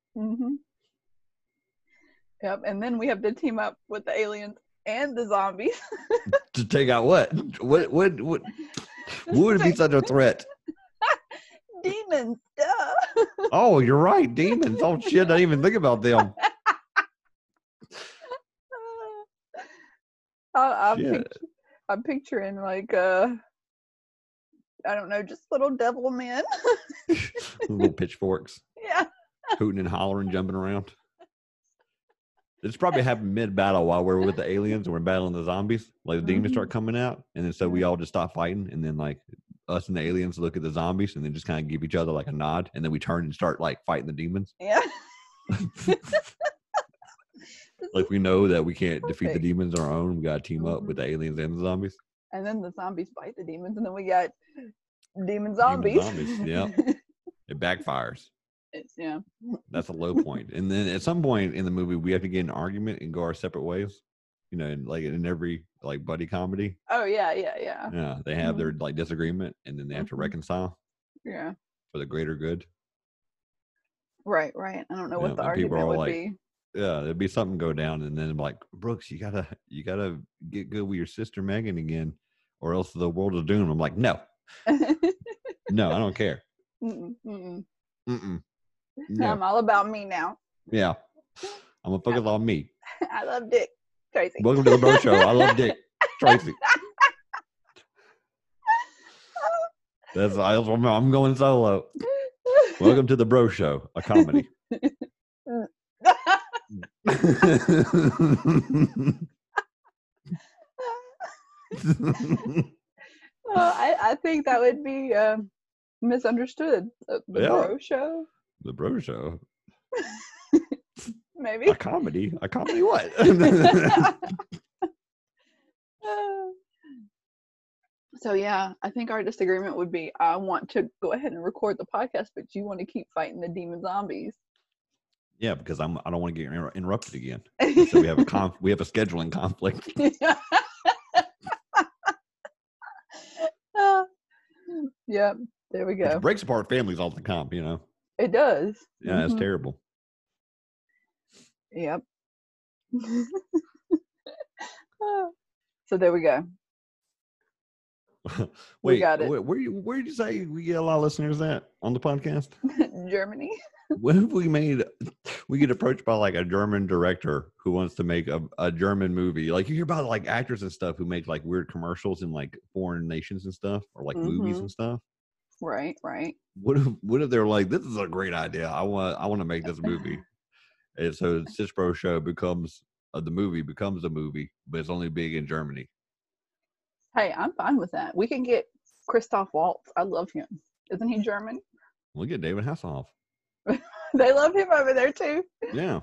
S1: Yep, and then we have to team up with the aliens and the zombies.
S2: To take out what? What would be such a threat?
S1: Demons, duh.
S2: Oh, you're right. Demons. Oh, shit. I didn't even think about them.
S1: I'm picturing like, I don't know, just little devil men.
S2: Little pitchforks.
S1: Yeah.
S2: Hooting and hollering, jumping around. It's probably happened mid-battle while we're with the aliens and we're battling the zombies. Like the demons start coming out, and then so we all just stop fighting, and then like us and the aliens look at the zombies and then just kind of give each other like a nod, and then we turn and start like fighting the demons.
S1: Yeah.
S2: Like we know that we can't defeat the demons on our own. We gotta team up with the aliens and the zombies.
S1: And then the zombies fight the demons, and then we got demon zombies.
S2: Yeah. It backfires.
S1: Yeah.
S2: That's a low point. And then at some point in the movie, we have to get in an argument and go our separate ways. Like in every like buddy comedy.
S1: Oh yeah.
S2: Yeah, they have their like disagreement, and then they have to reconcile.
S1: Yeah.
S2: For the greater good.
S1: Right. I don't know what the argument would be.
S2: Yeah, there'd be something go down, and then like, Brooks, you gotta get good with your sister Megan again, or else the world is doomed. I'm like, no, no, I don't care. No.
S1: I'm all about me now.
S2: Yeah, I'm gonna focus on me.
S1: I love Dick Tracy.
S2: Welcome to the Bro Show. I love Dick Tracy. I'm going solo. Welcome to the Bro Show, a comedy.
S1: I think that would be misunderstood. The Bro Show.
S2: The Bro Show.
S1: Maybe
S2: a comedy. A comedy what?
S1: So yeah, I think our disagreement would be: I want to go ahead and record the podcast, but you want to keep fighting the demon zombies.
S2: Yeah, because I don't want to get interrupted again. So we have a scheduling conflict.
S1: Yeah, there we go.
S2: Which breaks apart families all the time,
S1: It does.
S2: Yeah, it's terrible.
S1: Yep. So there we go. We
S2: Wait,
S1: got it.
S2: where did you say we get a lot of listeners at on the podcast?
S1: Germany.
S2: What if we get approached by like a German director who wants to make a German movie? Like you hear about like actors and stuff who make like weird commercials in like foreign nations and stuff, or like movies and stuff.
S1: Right.
S2: What if they're like, this is a great idea. I want to make this movie. And so Cispro Show becomes the movie becomes a movie, but it's only big in Germany.
S1: Hey, I'm fine with that. We can get Christoph Waltz. I love him. Isn't he German?
S2: We'll get David Hasselhoff.
S1: They love him over there too.
S2: Yeah.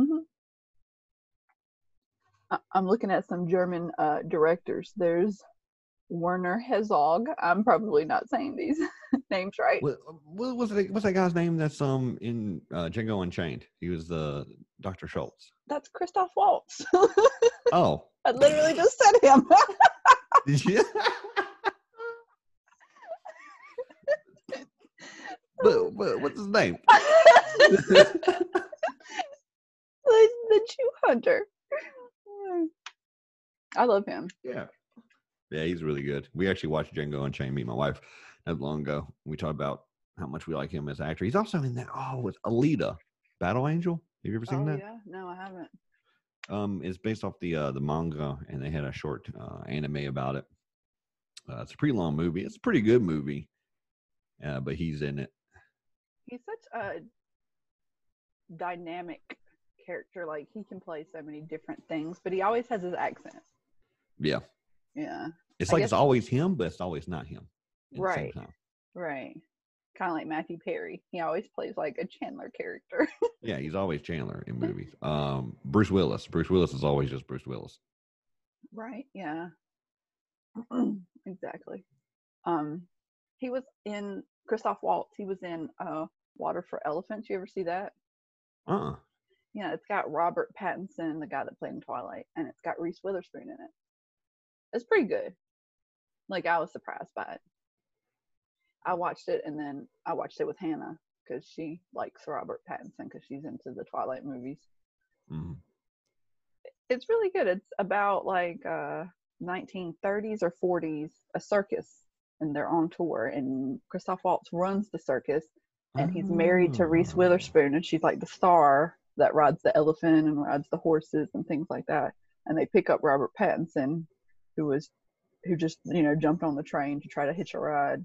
S1: I'm looking at some German directors. There's Werner Herzog. I'm probably not saying these names right.
S2: What's that guy's name that's in Django Unchained? He was the Dr. Schultz.
S1: That's Christoph Waltz.
S2: Oh.
S1: I literally just said him.
S2: Did you? but what's his name?
S1: The Jew Hunter. I love him.
S2: Yeah, he's really good. We actually watched Django Unchained, me and my wife, not long ago. We talked about how much we like him as an actor. He's also in that. With Alita, Battle Angel. Have you ever seen that?
S1: Yeah, no, I haven't.
S2: It's based off the manga, and they had a short anime about it. It's a pretty long movie. It's a pretty good movie, but he's in it.
S1: He's such a dynamic character. Like he can play so many different things, but he always has his accent.
S2: Yeah. It's like it's always him, but it's always not him.
S1: Right. Kind of like Matthew Perry. He always plays like a Chandler character.
S2: Yeah, he's always Chandler in movies. Bruce Willis. Bruce Willis is always just Bruce Willis.
S1: Right. Yeah. Exactly. He was in Christoph Waltz. He was in Water for Elephants. You ever see that? Yeah, it's got Robert Pattinson, the guy that played in Twilight, and it's got Reese Witherspoon in it. It's pretty good. Like I was surprised by it. I watched it, and then I watched it with Hannah because she likes Robert Pattinson because she's into the Twilight movies.
S2: Mm-hmm.
S1: It's really good. It's about like 1930s or 40s, a circus, and they're on tour, and Christoph Waltz runs the circus, and he's married to Reese Witherspoon, and she's like the star that rides the elephant and rides the horses and things like that. And they pick up Robert Pattinson, who just jumped on the train to try to hitch a ride.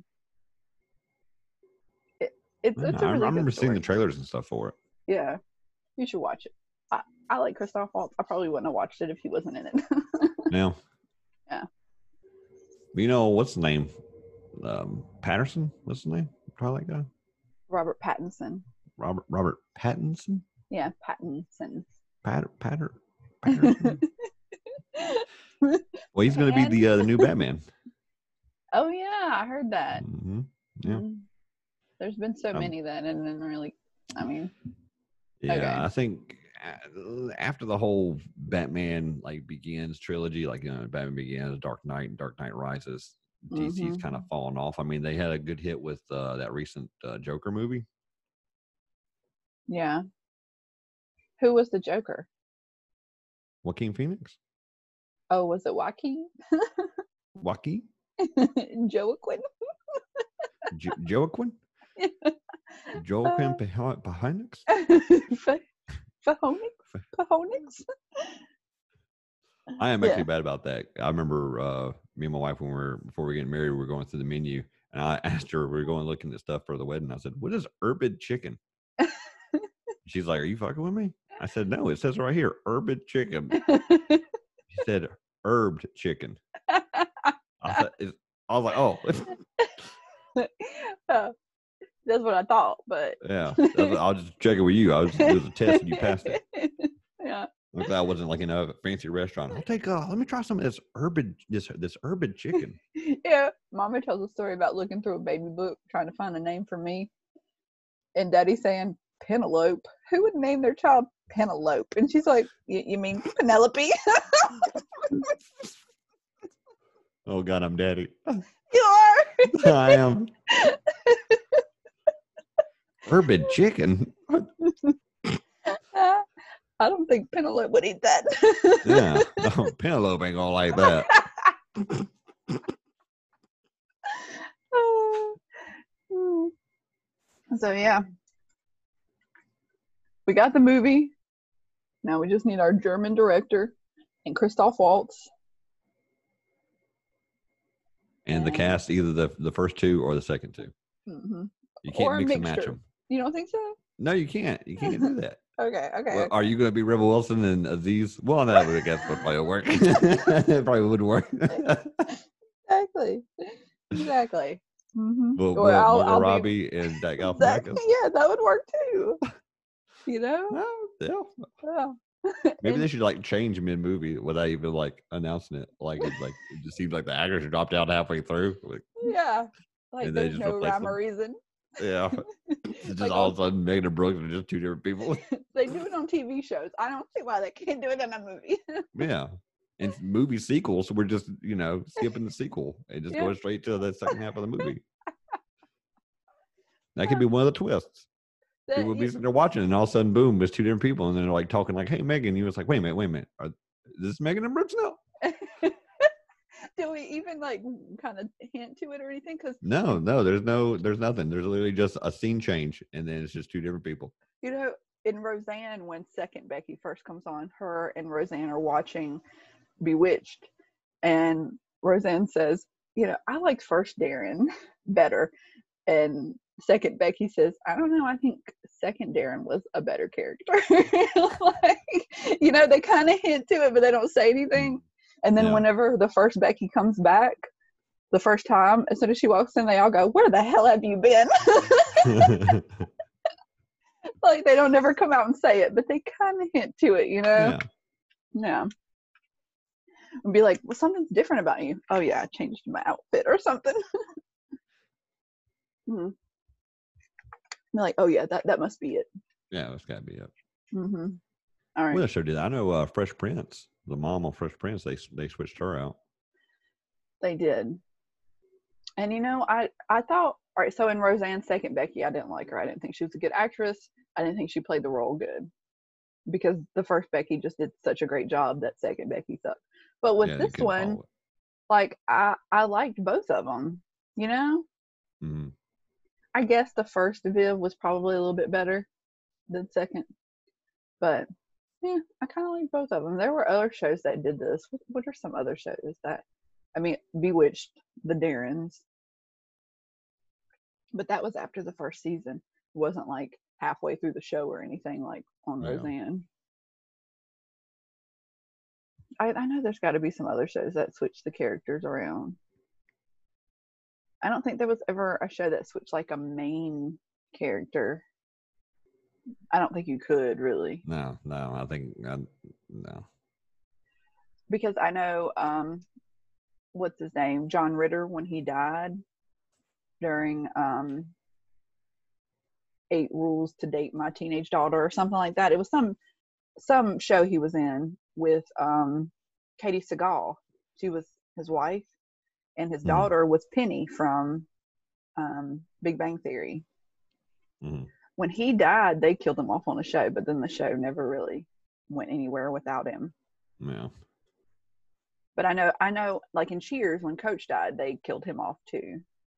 S1: It's a really
S2: I remember
S1: good story.
S2: seeing the trailers and stuff for it.
S1: Yeah, you should watch it. I like Christoph Waltz. I probably wouldn't have watched it if he wasn't in it.
S2: No.
S1: Yeah.
S2: What's the name? Patterson? What's the name? Twilight guy?
S1: Robert Pattinson.
S2: Robert Pattinson?
S1: Yeah, Pattinson.
S2: Patterson? Well, he's going to be the new Batman.
S1: Oh yeah, I heard that.
S2: Mm-hmm. Yeah.
S1: There's been so many that, and then really,
S2: yeah,
S1: okay.
S2: I think after the whole Batman Begins trilogy, Batman Begins, Dark Knight, and Dark Knight Rises, DC's kind of fallen off. I mean, they had a good hit with that recent Joker movie.
S1: Yeah. Who was the Joker?
S2: Joaquin Phoenix.
S1: Oh, was it Joaquin?
S2: Joaquin?
S1: Joaquin?
S2: Joaquin? Joaquin Phoenix?
S1: Pahonix?
S2: I am actually bad about that. I remember me and my wife before we get married, we were going through the menu, and I asked her, we were going looking at stuff for the wedding. I said, "What is Urbid chicken?" She's like, "Are you fucking with me?" I said, "No, it says right here, Urbid chicken." She said, "Herbed chicken." I was like, "Oh."
S1: That's what I thought, but
S2: yeah, I'll just check it with you. It was a test, and you passed it.
S1: Yeah.
S2: Look, I wasn't in a fancy restaurant. I'll take. Let me try some of this Urbid chicken.
S1: Yeah, Mama tells a story about looking through a baby book trying to find a name for me, and Daddy saying Penelope. Who would name their child Penelope? And she's like, "You mean Penelope?"
S2: Oh God, I'm Daddy.
S1: You are.
S2: I am. Urbid chicken.
S1: I don't think Penelope would eat that.
S2: Yeah, no, Penelope ain't gonna like that.
S1: So yeah, we got the movie. Now we just need our German director and Christoph Waltz.
S2: And the cast, either the first two or the second two.
S1: Mm-hmm.
S2: You can't
S1: or
S2: mix and match them.
S1: You don't think so?
S2: No, you can't. You can't do that.
S1: Okay.
S2: Well, are you going to be Rebel Wilson and Aziz? Well, that would, I guess, would probably work. It probably would work.
S1: Exactly. Mm-hmm.
S2: Well,
S1: or
S2: I'll Robbie and Dak Galifianakis.
S1: Yeah, that would work too. You know?
S2: No, yeah.
S1: Yeah.
S2: Maybe they should like change mid-movie without even like announcing it. It just seems like the actors dropped out halfway through.
S1: Yeah, like there's no rhyme or reason.
S2: Yeah, it's just all of a sudden Megan and Brooks are just two different people.
S1: They do it on TV shows. I don't see why they can't do it in a movie.
S2: Yeah, and movie sequels, we're just skipping the sequel and just going straight to the second half of the movie. That could be one of the twists. People would be sitting there watching, and all of a sudden, boom, there's two different people, and then they're like talking like, "Hey, Megan," you was like, "Wait a minute, is this Megan and Brooks now?"
S1: Do we even like kind of hint to it or anything? Because
S2: no, there's nothing. There's literally just a scene change, and then it's just two different people.
S1: In Roseanne, when second Becky first comes on, her and Roseanne are watching Bewitched, and Roseanne says, I liked first Darren better, and second Becky says, I don't know, I think second Darren was a better character. They kind of hint to it, but they don't say anything. And then whenever the first Becky comes back, the first time, as soon as she walks in, they all go, "Where the hell have you been?" Like they don't never come out and say it, but they kind of hint to it, Yeah. And be like, well, something's different about you. Oh yeah, I changed my outfit or something. Mm-hmm. Be like, oh yeah, that must be it.
S2: Yeah, that's gotta be it.
S1: Mm-hmm. All right.
S2: Well, sure did. I know Fresh Prince, the mom of Fresh Prince, they switched her out.
S1: They did. And I thought, all right, so in Roseanne's second Becky, I didn't like her. I didn't think she was a good actress. I didn't think she played the role good. Because the first Becky just did such a great job that second Becky sucked. But with this one, like I liked both of them,
S2: Mm-hmm.
S1: I guess the first Viv was probably a little bit better than second. But yeah, I kind of like both of them. There were other shows that did this. What are some other shows Bewitched, the Darrens. But that was after the first season. It wasn't like halfway through the show or anything like on Roseanne. I know there's got to be some other shows that switch the characters around. I don't think there was ever a show that switched like a main character. I don't think you could really.
S2: No, I think no.
S1: Because I know, what's his name? John Ritter, when he died during 8 Rules to Date My Teenage Daughter or something like that. It was some show he was in with Katie Sagal. She was his wife, and his daughter was Penny from Big Bang Theory.
S2: Mm-hmm.
S1: When he died, they killed him off on the show, but then the show never really went anywhere without him.
S2: Yeah.
S1: But I know, like in Cheers, when Coach died, they killed him off too.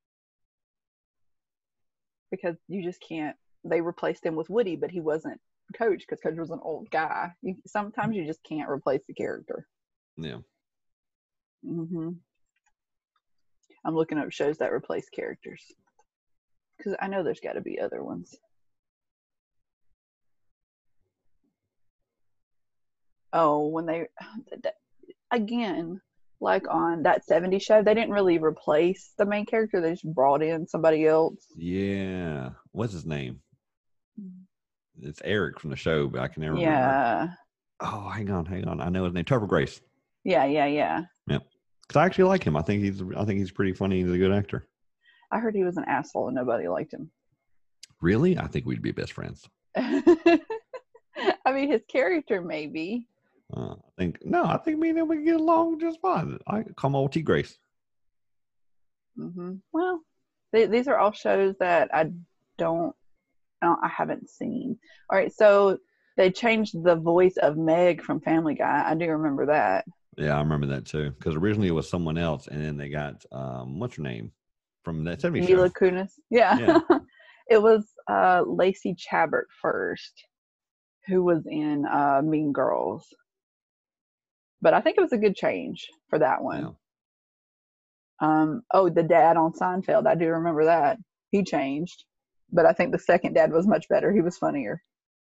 S1: Because you just can't, they replaced him with Woody, but he wasn't Coach because Coach was an old guy. Sometimes you just can't replace the character.
S2: Yeah.
S1: Mm-hmm. I'm looking up shows that replace characters. Because I know there's got to be other ones. Oh, when they, again, like on that 70s show, they didn't really replace the main character. They just brought in somebody else.
S2: Yeah. What's his name? It's Eric from the show, but I can never remember.
S1: Yeah.
S2: Oh, hang on. I know his name. Topher Grace.
S1: Yeah.
S2: Yeah. Because I actually like him. I think he's pretty funny. He's a good actor.
S1: I heard he was an asshole and nobody liked him.
S2: Really? I think we'd be best friends.
S1: I mean, his character maybe.
S2: I think me and him would get along just fine. I call him old T Grace.
S1: Mm-hmm. Well, these are all shows that I haven't seen. All right, so they changed the voice of Meg from Family Guy. I do remember that.
S2: Yeah, I remember that too. Because originally it was someone else, and then they got what's her name from that 70s show?
S1: Mila Kunis. Yeah. It was Lacey Chabert first, who was in Mean Girls. But I think it was a good change for that one.
S2: Yeah.
S1: The dad on Seinfeld, I do remember that. He changed. But I think the second dad was much better. He was funnier.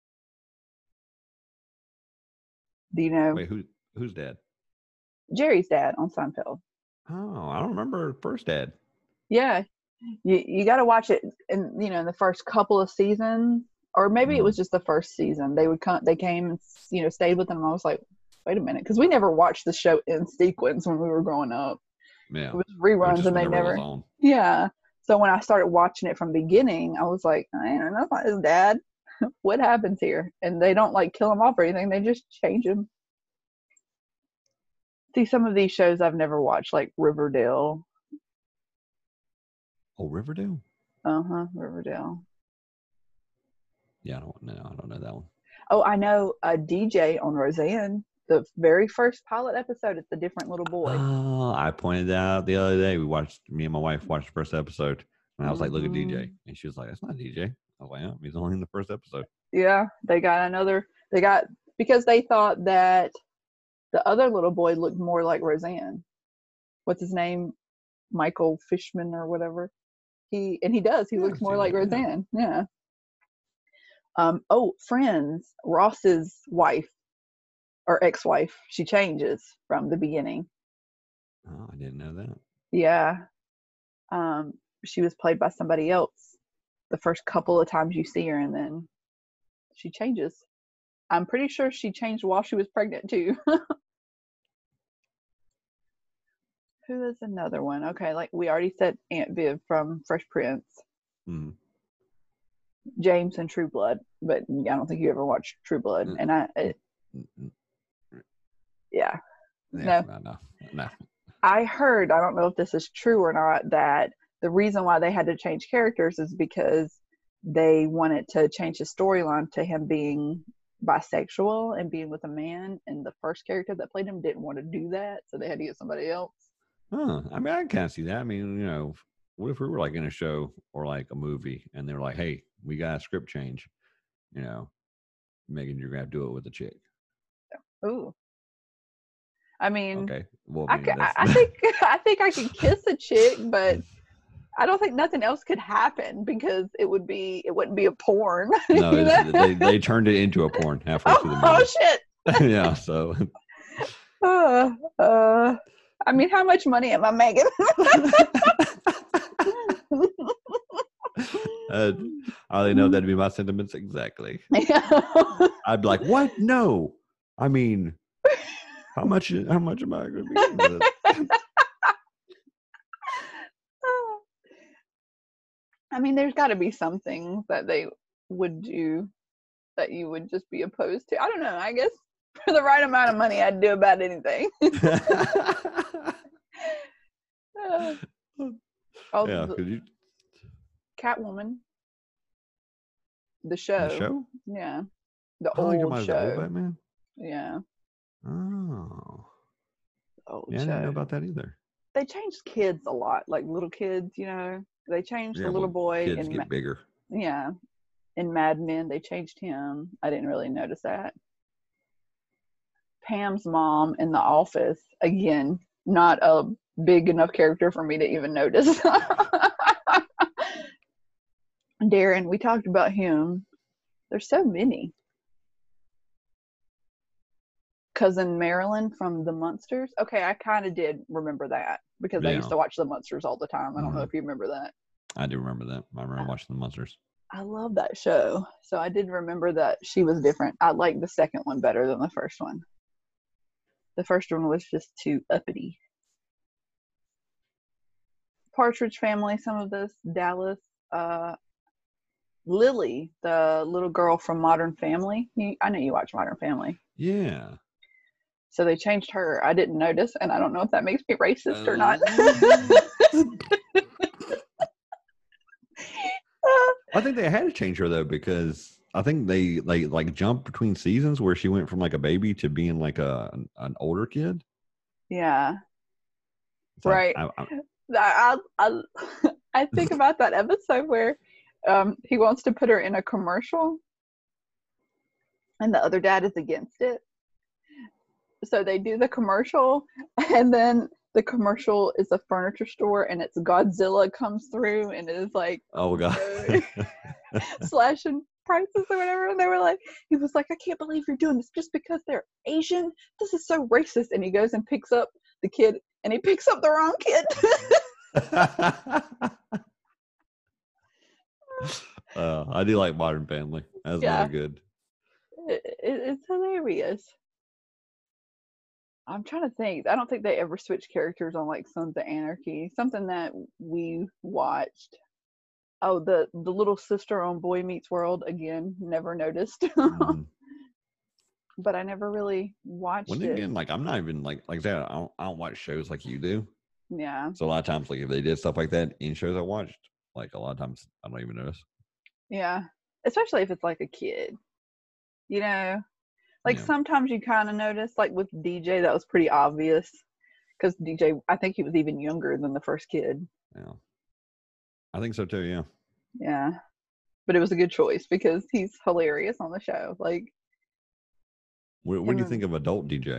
S1: Do you know?
S2: Wait, who's dad?
S1: Jerry's dad on Seinfeld.
S2: Oh, I don't remember first dad.
S1: Yeah. You got to watch it in the first couple of seasons, or maybe it was just the first season. They came and stayed with them. And I was like, wait a minute, because we never watched the show in sequence when we were growing up.
S2: Yeah,
S1: it was reruns, and they never. Yeah, so when I started watching it from the beginning, I was like, I don't know, that's not his dad. What happens here? And they don't like kill him off or anything; they just change him. See, some of these shows I've never watched, like Riverdale.
S2: Oh, Riverdale.
S1: Riverdale.
S2: Yeah, I don't know that one.
S1: Oh, I know a DJ on Roseanne. The very first pilot episode, it's a different little boy.
S2: Oh, I pointed that out the other day. Me and my wife watched the first episode, and I was like, look at DJ. And she was like, that's not DJ. I was like, yeah, he's only in the first episode.
S1: Yeah, because they thought that the other little boy looked more like Roseanne. What's his name? Michael Fishman or whatever. He does. He looks more like Roseanne. Yeah. Friends, Ross's wife or ex-wife, she changes from the beginning.
S2: Oh, I didn't know that.
S1: Yeah. She was played by somebody else the first couple of times you see her, and then she changes. I'm pretty sure she changed while she was pregnant too. Who is another one? Okay, like we already said, Aunt Viv from Fresh Prince.
S2: Mm-hmm.
S1: James and True Blood, but I don't think you ever watched True Blood. And No. I heard, I don't know if this is true or not, that the reason why they had to change characters is because they wanted to change the storyline to him being bisexual and being with a man, and the first character that played him didn't want to do that, so they had to get somebody else.
S2: Huh. I mean, I can kind of see that. I mean, what if we were like in a show or like a movie and they were like, hey, we got a script change, Megan, you're gonna have to do it with a chick.
S1: Ooh. I mean,
S2: okay. Well,
S1: I think I could kiss a chick, but I don't think nothing else could happen because it wouldn't be a porn.
S2: No, they turned it into a porn halfway through the movie.
S1: Oh shit!
S2: Yeah, so.
S1: I mean, how much money am I making?
S2: I only know that'd be my sentiments exactly. I'd be like, what? No, I mean, how much am I going to be getting with it?
S1: I mean, there's got to be some things that they would do that you would just be opposed to. I don't know. I guess for the right amount of money, I'd do about anything. Catwoman. The show.
S2: The show?
S1: Yeah. The old show.
S2: The old Batman?
S1: Yeah.
S2: Oh.
S1: Old
S2: show. I didn't know about that either.
S1: They changed kids a lot, like little kids, They changed the little boy.
S2: Kids get bigger.
S1: Yeah. In Mad Men, they changed him. I didn't really notice that. Pam's mom in The Office, again, not a big enough character for me to even notice. Darren, we talked about him. There's so many. Cousin Marilyn from The Munsters. Okay, I kind of did remember that because I used to watch The Munsters all the time. I don't know if you remember that.
S2: I do remember that. I remember watching The Munsters.
S1: I love that show. So I did remember that she was different. I liked the second one better than the first one. The first one was just too uppity. Partridge Family, some of this. Dallas. Lily, the little girl from Modern Family. I know you watch Modern Family.
S2: Yeah.
S1: So they changed her. I didn't notice, and I don't know if that makes me racist or not.
S2: I think they had to change her though, because I think they like jumped between seasons where she went from like a baby to being like an older kid.
S1: Yeah.
S2: It's
S1: right.
S2: I
S1: I think about that episode where He wants to put her in a commercial, and the other dad is against it. So they do the commercial, and then the commercial is a furniture store, and it's Godzilla comes through and is like,
S2: Oh God.
S1: slashing prices or whatever. And they were like, he was like, I can't believe you're doing this just because they're Asian. This is so racist. And he goes and picks up the kid, and he picks up the wrong kid.
S2: I do like Modern Family. That's really good.
S1: It's hilarious. I'm trying to think. I don't think they ever switched characters on like Sons of Anarchy. Something that we watched. Oh, the little sister on Boy Meets World, again, never noticed. But I never really watched it.
S2: Again, like I'm not even like I said, I don't watch shows like you do.
S1: Yeah.
S2: So a lot of times, like if they did stuff like that in shows I watched, like a lot of times I don't even notice.
S1: Yeah, especially if it's like a kid, you know. Like sometimes you kind of notice, like with DJ, that was pretty obvious because DJ, I think he was even younger than the first kid.
S2: Yeah, I think so too. Yeah.
S1: Yeah, but it was a good choice because he's hilarious on the show. Like,
S2: what do you think of adult DJ?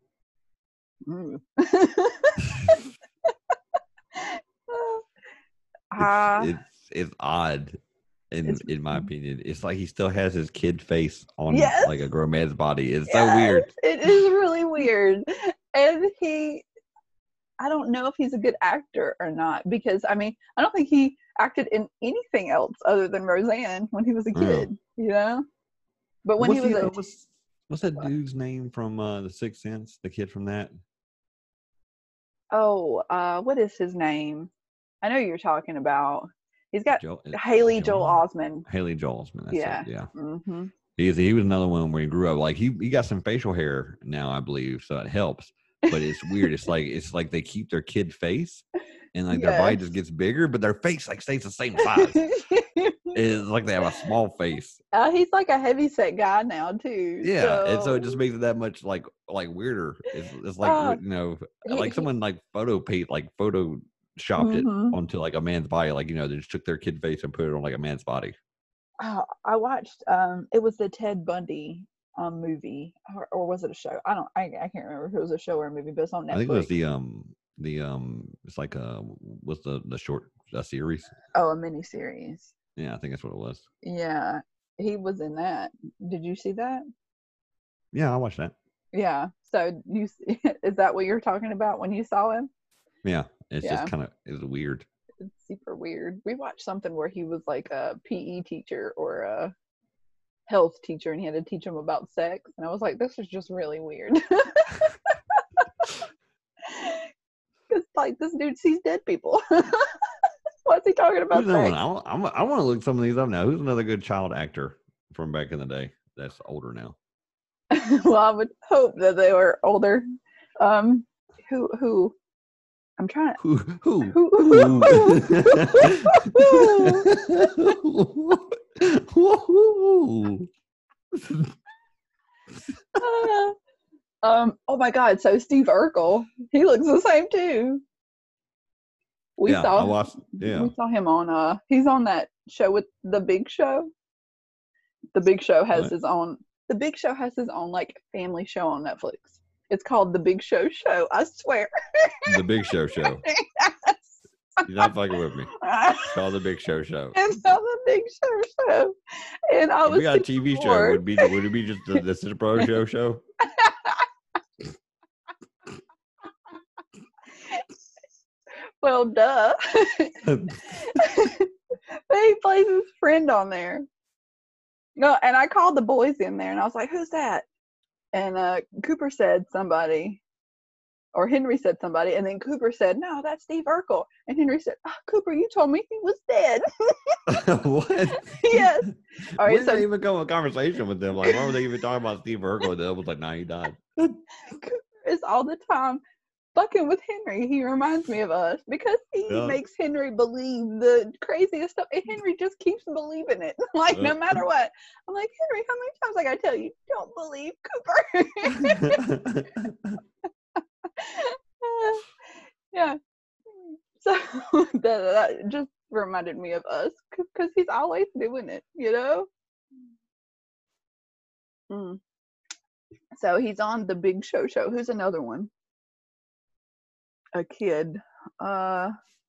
S2: It's odd. In my opinion, it's like he still has his kid face on like a grown man's body. It's so weird.
S1: It is really weird. And I don't know if he's a good actor or not, because I mean, I don't think he acted in anything else other than Roseanne when he was a kid, you know? But when
S2: what's that dude's name from The Sixth Sense? The kid from that?
S1: Oh, what is his name? I know you're talking about. He's got Haley Joel Osment.
S2: Haley Joel Osment. That's it. Yeah.
S1: Mm-hmm.
S2: He was another one where he grew up. Like he got some facial hair now, I believe, so it helps. But it's weird. It's like they keep their kid face, and like their body just gets bigger, but their face like stays the same size. It's like they have a small face.
S1: He's like a heavyset guy now too.
S2: Yeah, and so it just makes it that much like weirder. It's like like someone like photoshopped it onto like a man's body, like they just took their kid face and put it on like a man's body.
S1: I watched it was the Ted Bundy movie, or was it a show? I can't remember if it was a show or a movie, but it's on Netflix.
S2: I think it was it's like what's the short series?
S1: Oh, a mini series.
S2: Yeah, I think that's what it was.
S1: Yeah, he was in that. Did you see that?
S2: Yeah, I watched that.
S1: Yeah. So is that what you're talking about when you saw him?
S2: Yeah, it's just kind of weird.
S1: It's super weird. We watched something where he was like a PE teacher or a health teacher, and he had to teach them about sex, and I was like, this is just really weird. Because like this dude sees dead people. What's he talking about?
S2: I want to look some of these up now. Who's another good child actor from back in the day that's older now?
S1: Well, I would hope that they were older. Who? I'm trying. Who? Oh my God! So Steve Urkel, he looks the same too. We saw him on. He's on that show with The Big Show. The Big Show has his own. The Big Show has his own like family show on Netflix. It's called The Big Show Show. I swear.
S2: The Big Show Show. Yes. You're not fucking with me. It's called The Big Show Show.
S1: It's called The Big Show Show. And I was.
S2: If we got a TV show, would it be just the Super Pro Show?
S1: Well, duh. He plays his friend on there. No, and I called the boys in there, and I was like, "Who's that?" And Cooper said somebody, or Henry said somebody, and then Cooper said, "No, that's Steve Urkel." And Henry said, "Oh, Cooper, you told me he was dead."
S2: What?
S1: Yes. All right,
S2: when did they even come a conversation with them? Like, why were they even talking about Steve Urkel? That was like, "Nah, he died."
S1: Cooper is all the time fucking with Henry. He reminds me of us because he makes Henry believe the craziest stuff, and Henry just keeps believing it. Like no matter what, I'm like, Henry, how many times I gotta tell you, don't believe Cooper? Yeah. So that just reminded me of us because because he's always doing it, you know? Mm. So he's on The Big Show Show. Who's another one? A kid. Oh,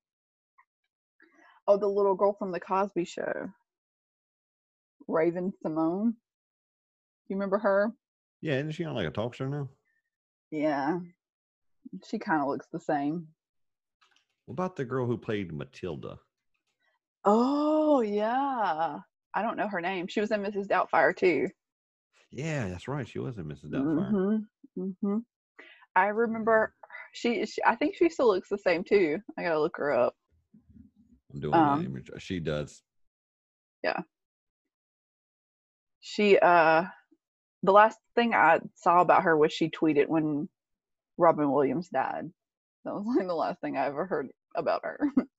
S1: the little girl from The Cosby Show. Raven Simone. You remember her?
S2: Yeah, isn't she on like a talk show now?
S1: Yeah. She kind of looks the same.
S2: What about the girl who played Matilda?
S1: Oh, yeah. I don't know her name. She was in Mrs. Doubtfire, too.
S2: Yeah, that's right. She was in Mrs. Doubtfire.
S1: I remember she I think she still looks the same, too. I gotta look her up.
S2: I'm doing an image. She does.
S1: Yeah. She, the last thing I saw about her was she tweeted when Robin Williams died. That was like the last thing I ever heard about her.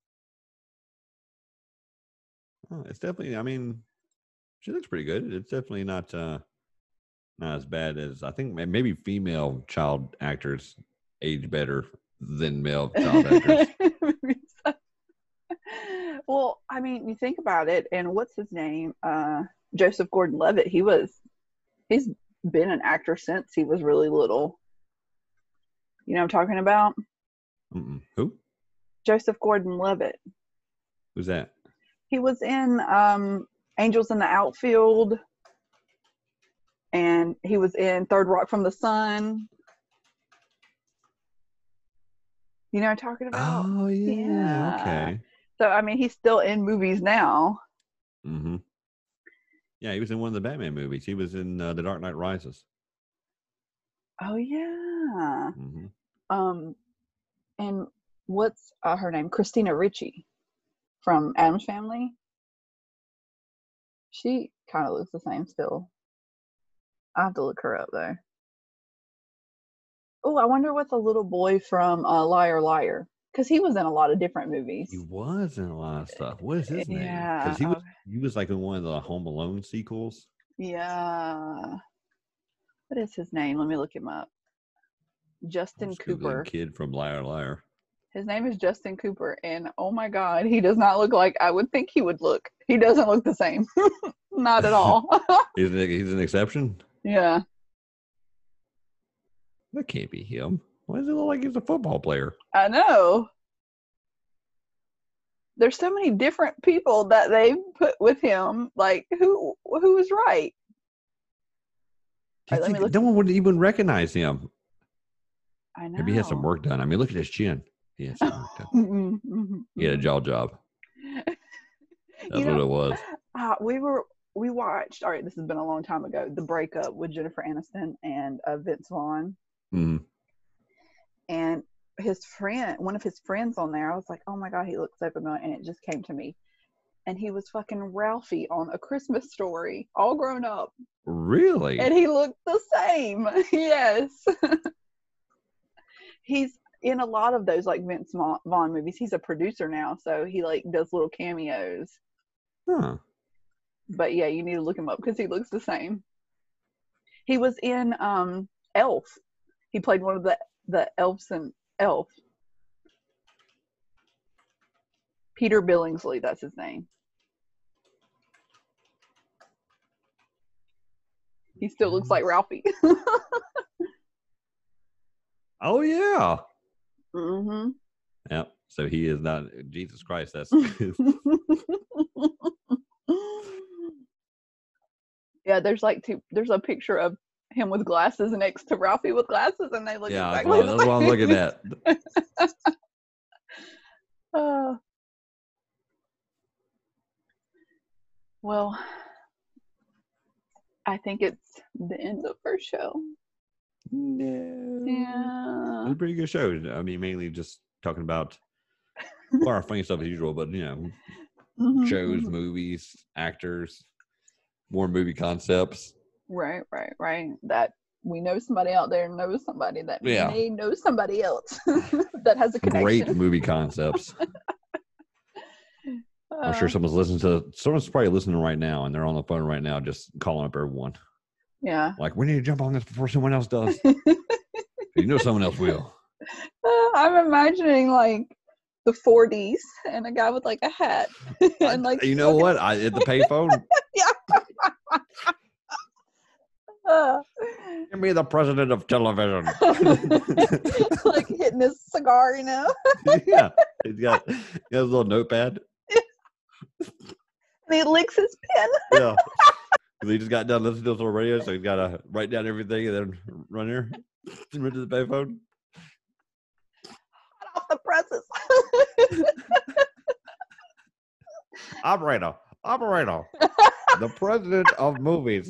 S2: Oh, it's definitely, I mean, she looks pretty good. It's definitely not as bad as, I think maybe female child actors age better than male child actors.
S1: Well, I mean, you think about it, and what's his name? Joseph Gordon-Levitt. He's been an actor since he was really little. You know what I'm talking about?
S2: Who?
S1: Joseph Gordon-Levitt.
S2: Who's that?
S1: He was in Angels in the Outfield, and he was in Third Rock from the Sun. You know what I'm talking about?
S2: Oh, yeah. Okay.
S1: So, I mean, he's still in movies now.
S2: Mm-hmm. Yeah, he was in one of the Batman movies. He was in The Dark Knight Rises.
S1: Oh, yeah.
S2: Mm-hmm.
S1: And what's her name? Christina Ricci from Addams Family. She kind of looks the same still. I have to look her up, though. Oh, I wonder what the little boy from Liar Liar, because he was in a lot of different movies.
S2: He was in a lot of stuff. What is his name? Because he was like in one of the Home Alone sequels.
S1: Yeah. What is his name? Let me look him up. Justin Cooper.
S2: Kid from Liar Liar.
S1: His name is Justin Cooper, and oh my God, he does not look like I would think he would look. He doesn't look the same. Not at all.
S2: He's an exception?
S1: Yeah.
S2: That can't be him. Why does it look like he's a football player?
S1: I know. There's so many different people that they put with him. Like, who is right?
S2: Right, no one would even recognize him.
S1: I know.
S2: Maybe he had some work done. I mean, look at his chin. He had some work done. He had a jaw job. That's what it was.
S1: We watched, all right, this has been a long time ago, The Breakup with Jennifer Aniston and Vince Vaughn.
S2: Mm-hmm.
S1: And one of his friends on there, I was like, oh my God, he looks so familiar. And it just came to me. And he was fucking Ralphie on A Christmas Story, all grown up.
S2: Really?
S1: And he looked the same. Yes. He's in a lot of those like Vince Vaughn movies. He's a producer now, so he like does little cameos.
S2: Huh.
S1: But yeah, you need to look him up because he looks the same. He was in Elf. He played one of the elves in Elf. Peter Billingsley, that's his name. He still looks like Ralphie.
S2: Oh yeah.
S1: Mm-hmm.
S2: Yep. So he is not Jesus Christ. That's
S1: yeah. There's a picture of him with glasses next to Ralphie with glasses, and they look exactly the same.
S2: That's what I'm looking at.
S1: Well, I think it's the end of our show.
S2: No.
S1: Yeah.
S2: It was a pretty good show. I mean, mainly just talking about our funny stuff as usual, but shows, movies, actors, more movie concepts.
S1: Right. That we know somebody out there knows somebody that may know somebody else that has a connection.
S2: Great movie concepts. I'm sure someone's probably listening right now, and they're on the phone right now, just calling up everyone.
S1: Yeah.
S2: Like, we need to jump on this before someone else does. You know someone else will.
S1: I'm imagining like the 40s and a guy with like a hat and like
S2: you know what? I at the payphone.
S1: yeah.
S2: Give me the president of television.
S1: Like hitting his cigar, you know.
S2: Yeah, he's got a little notepad.
S1: And he licks his pen.
S2: Yeah, because he just got done listening to the radio, so he's got to write down everything and then run here, run to the payphone.
S1: Off the presses.
S2: Operator, the president of movies.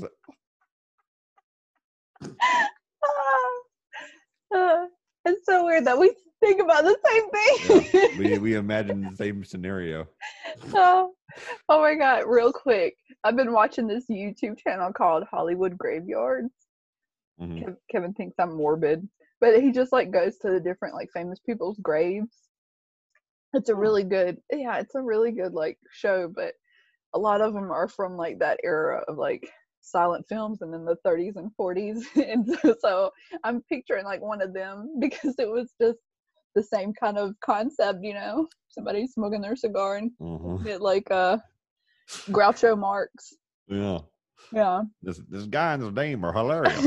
S1: It's so weird that we think about the same thing.
S2: Yeah, we imagine the same scenario.
S1: Oh my god, real quick. I've been watching this YouTube channel called Hollywood Graveyards.
S2: Mm-hmm.
S1: Kevin thinks I'm morbid, but he just like goes to the different like famous people's graves. It's a really good, it's a really good like show, but a lot of them are from like that era of like silent films and in the 30s and 40s. And so I'm picturing like one of them because it was just the same kind of concept, you know, somebody smoking their cigar and get like Groucho Marx.
S2: Yeah.
S1: Yeah.
S2: This guy and his name are hilarious.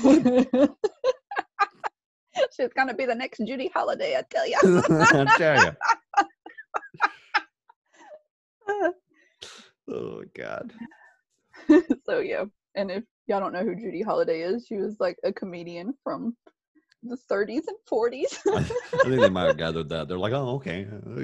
S1: She's gonna be the next Judy Holliday, I tell you.
S2: I tell you. Oh God.
S1: So yeah, and if y'all don't know who Judy Holliday is, she was like a comedian from the 30s and 40s.
S2: I think they might have gathered that. They're like, oh, okay.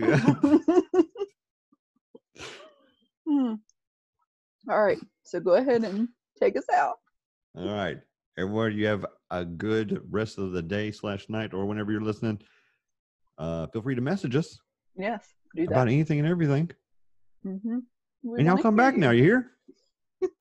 S1: All right, so go ahead and take us out.
S2: All right, everyone, you have a good rest of the day / night or whenever you're listening. Feel free to message us.
S1: Yes, do that
S2: about anything and everything.
S1: Mm-hmm.
S2: And y'all come back now. You hear?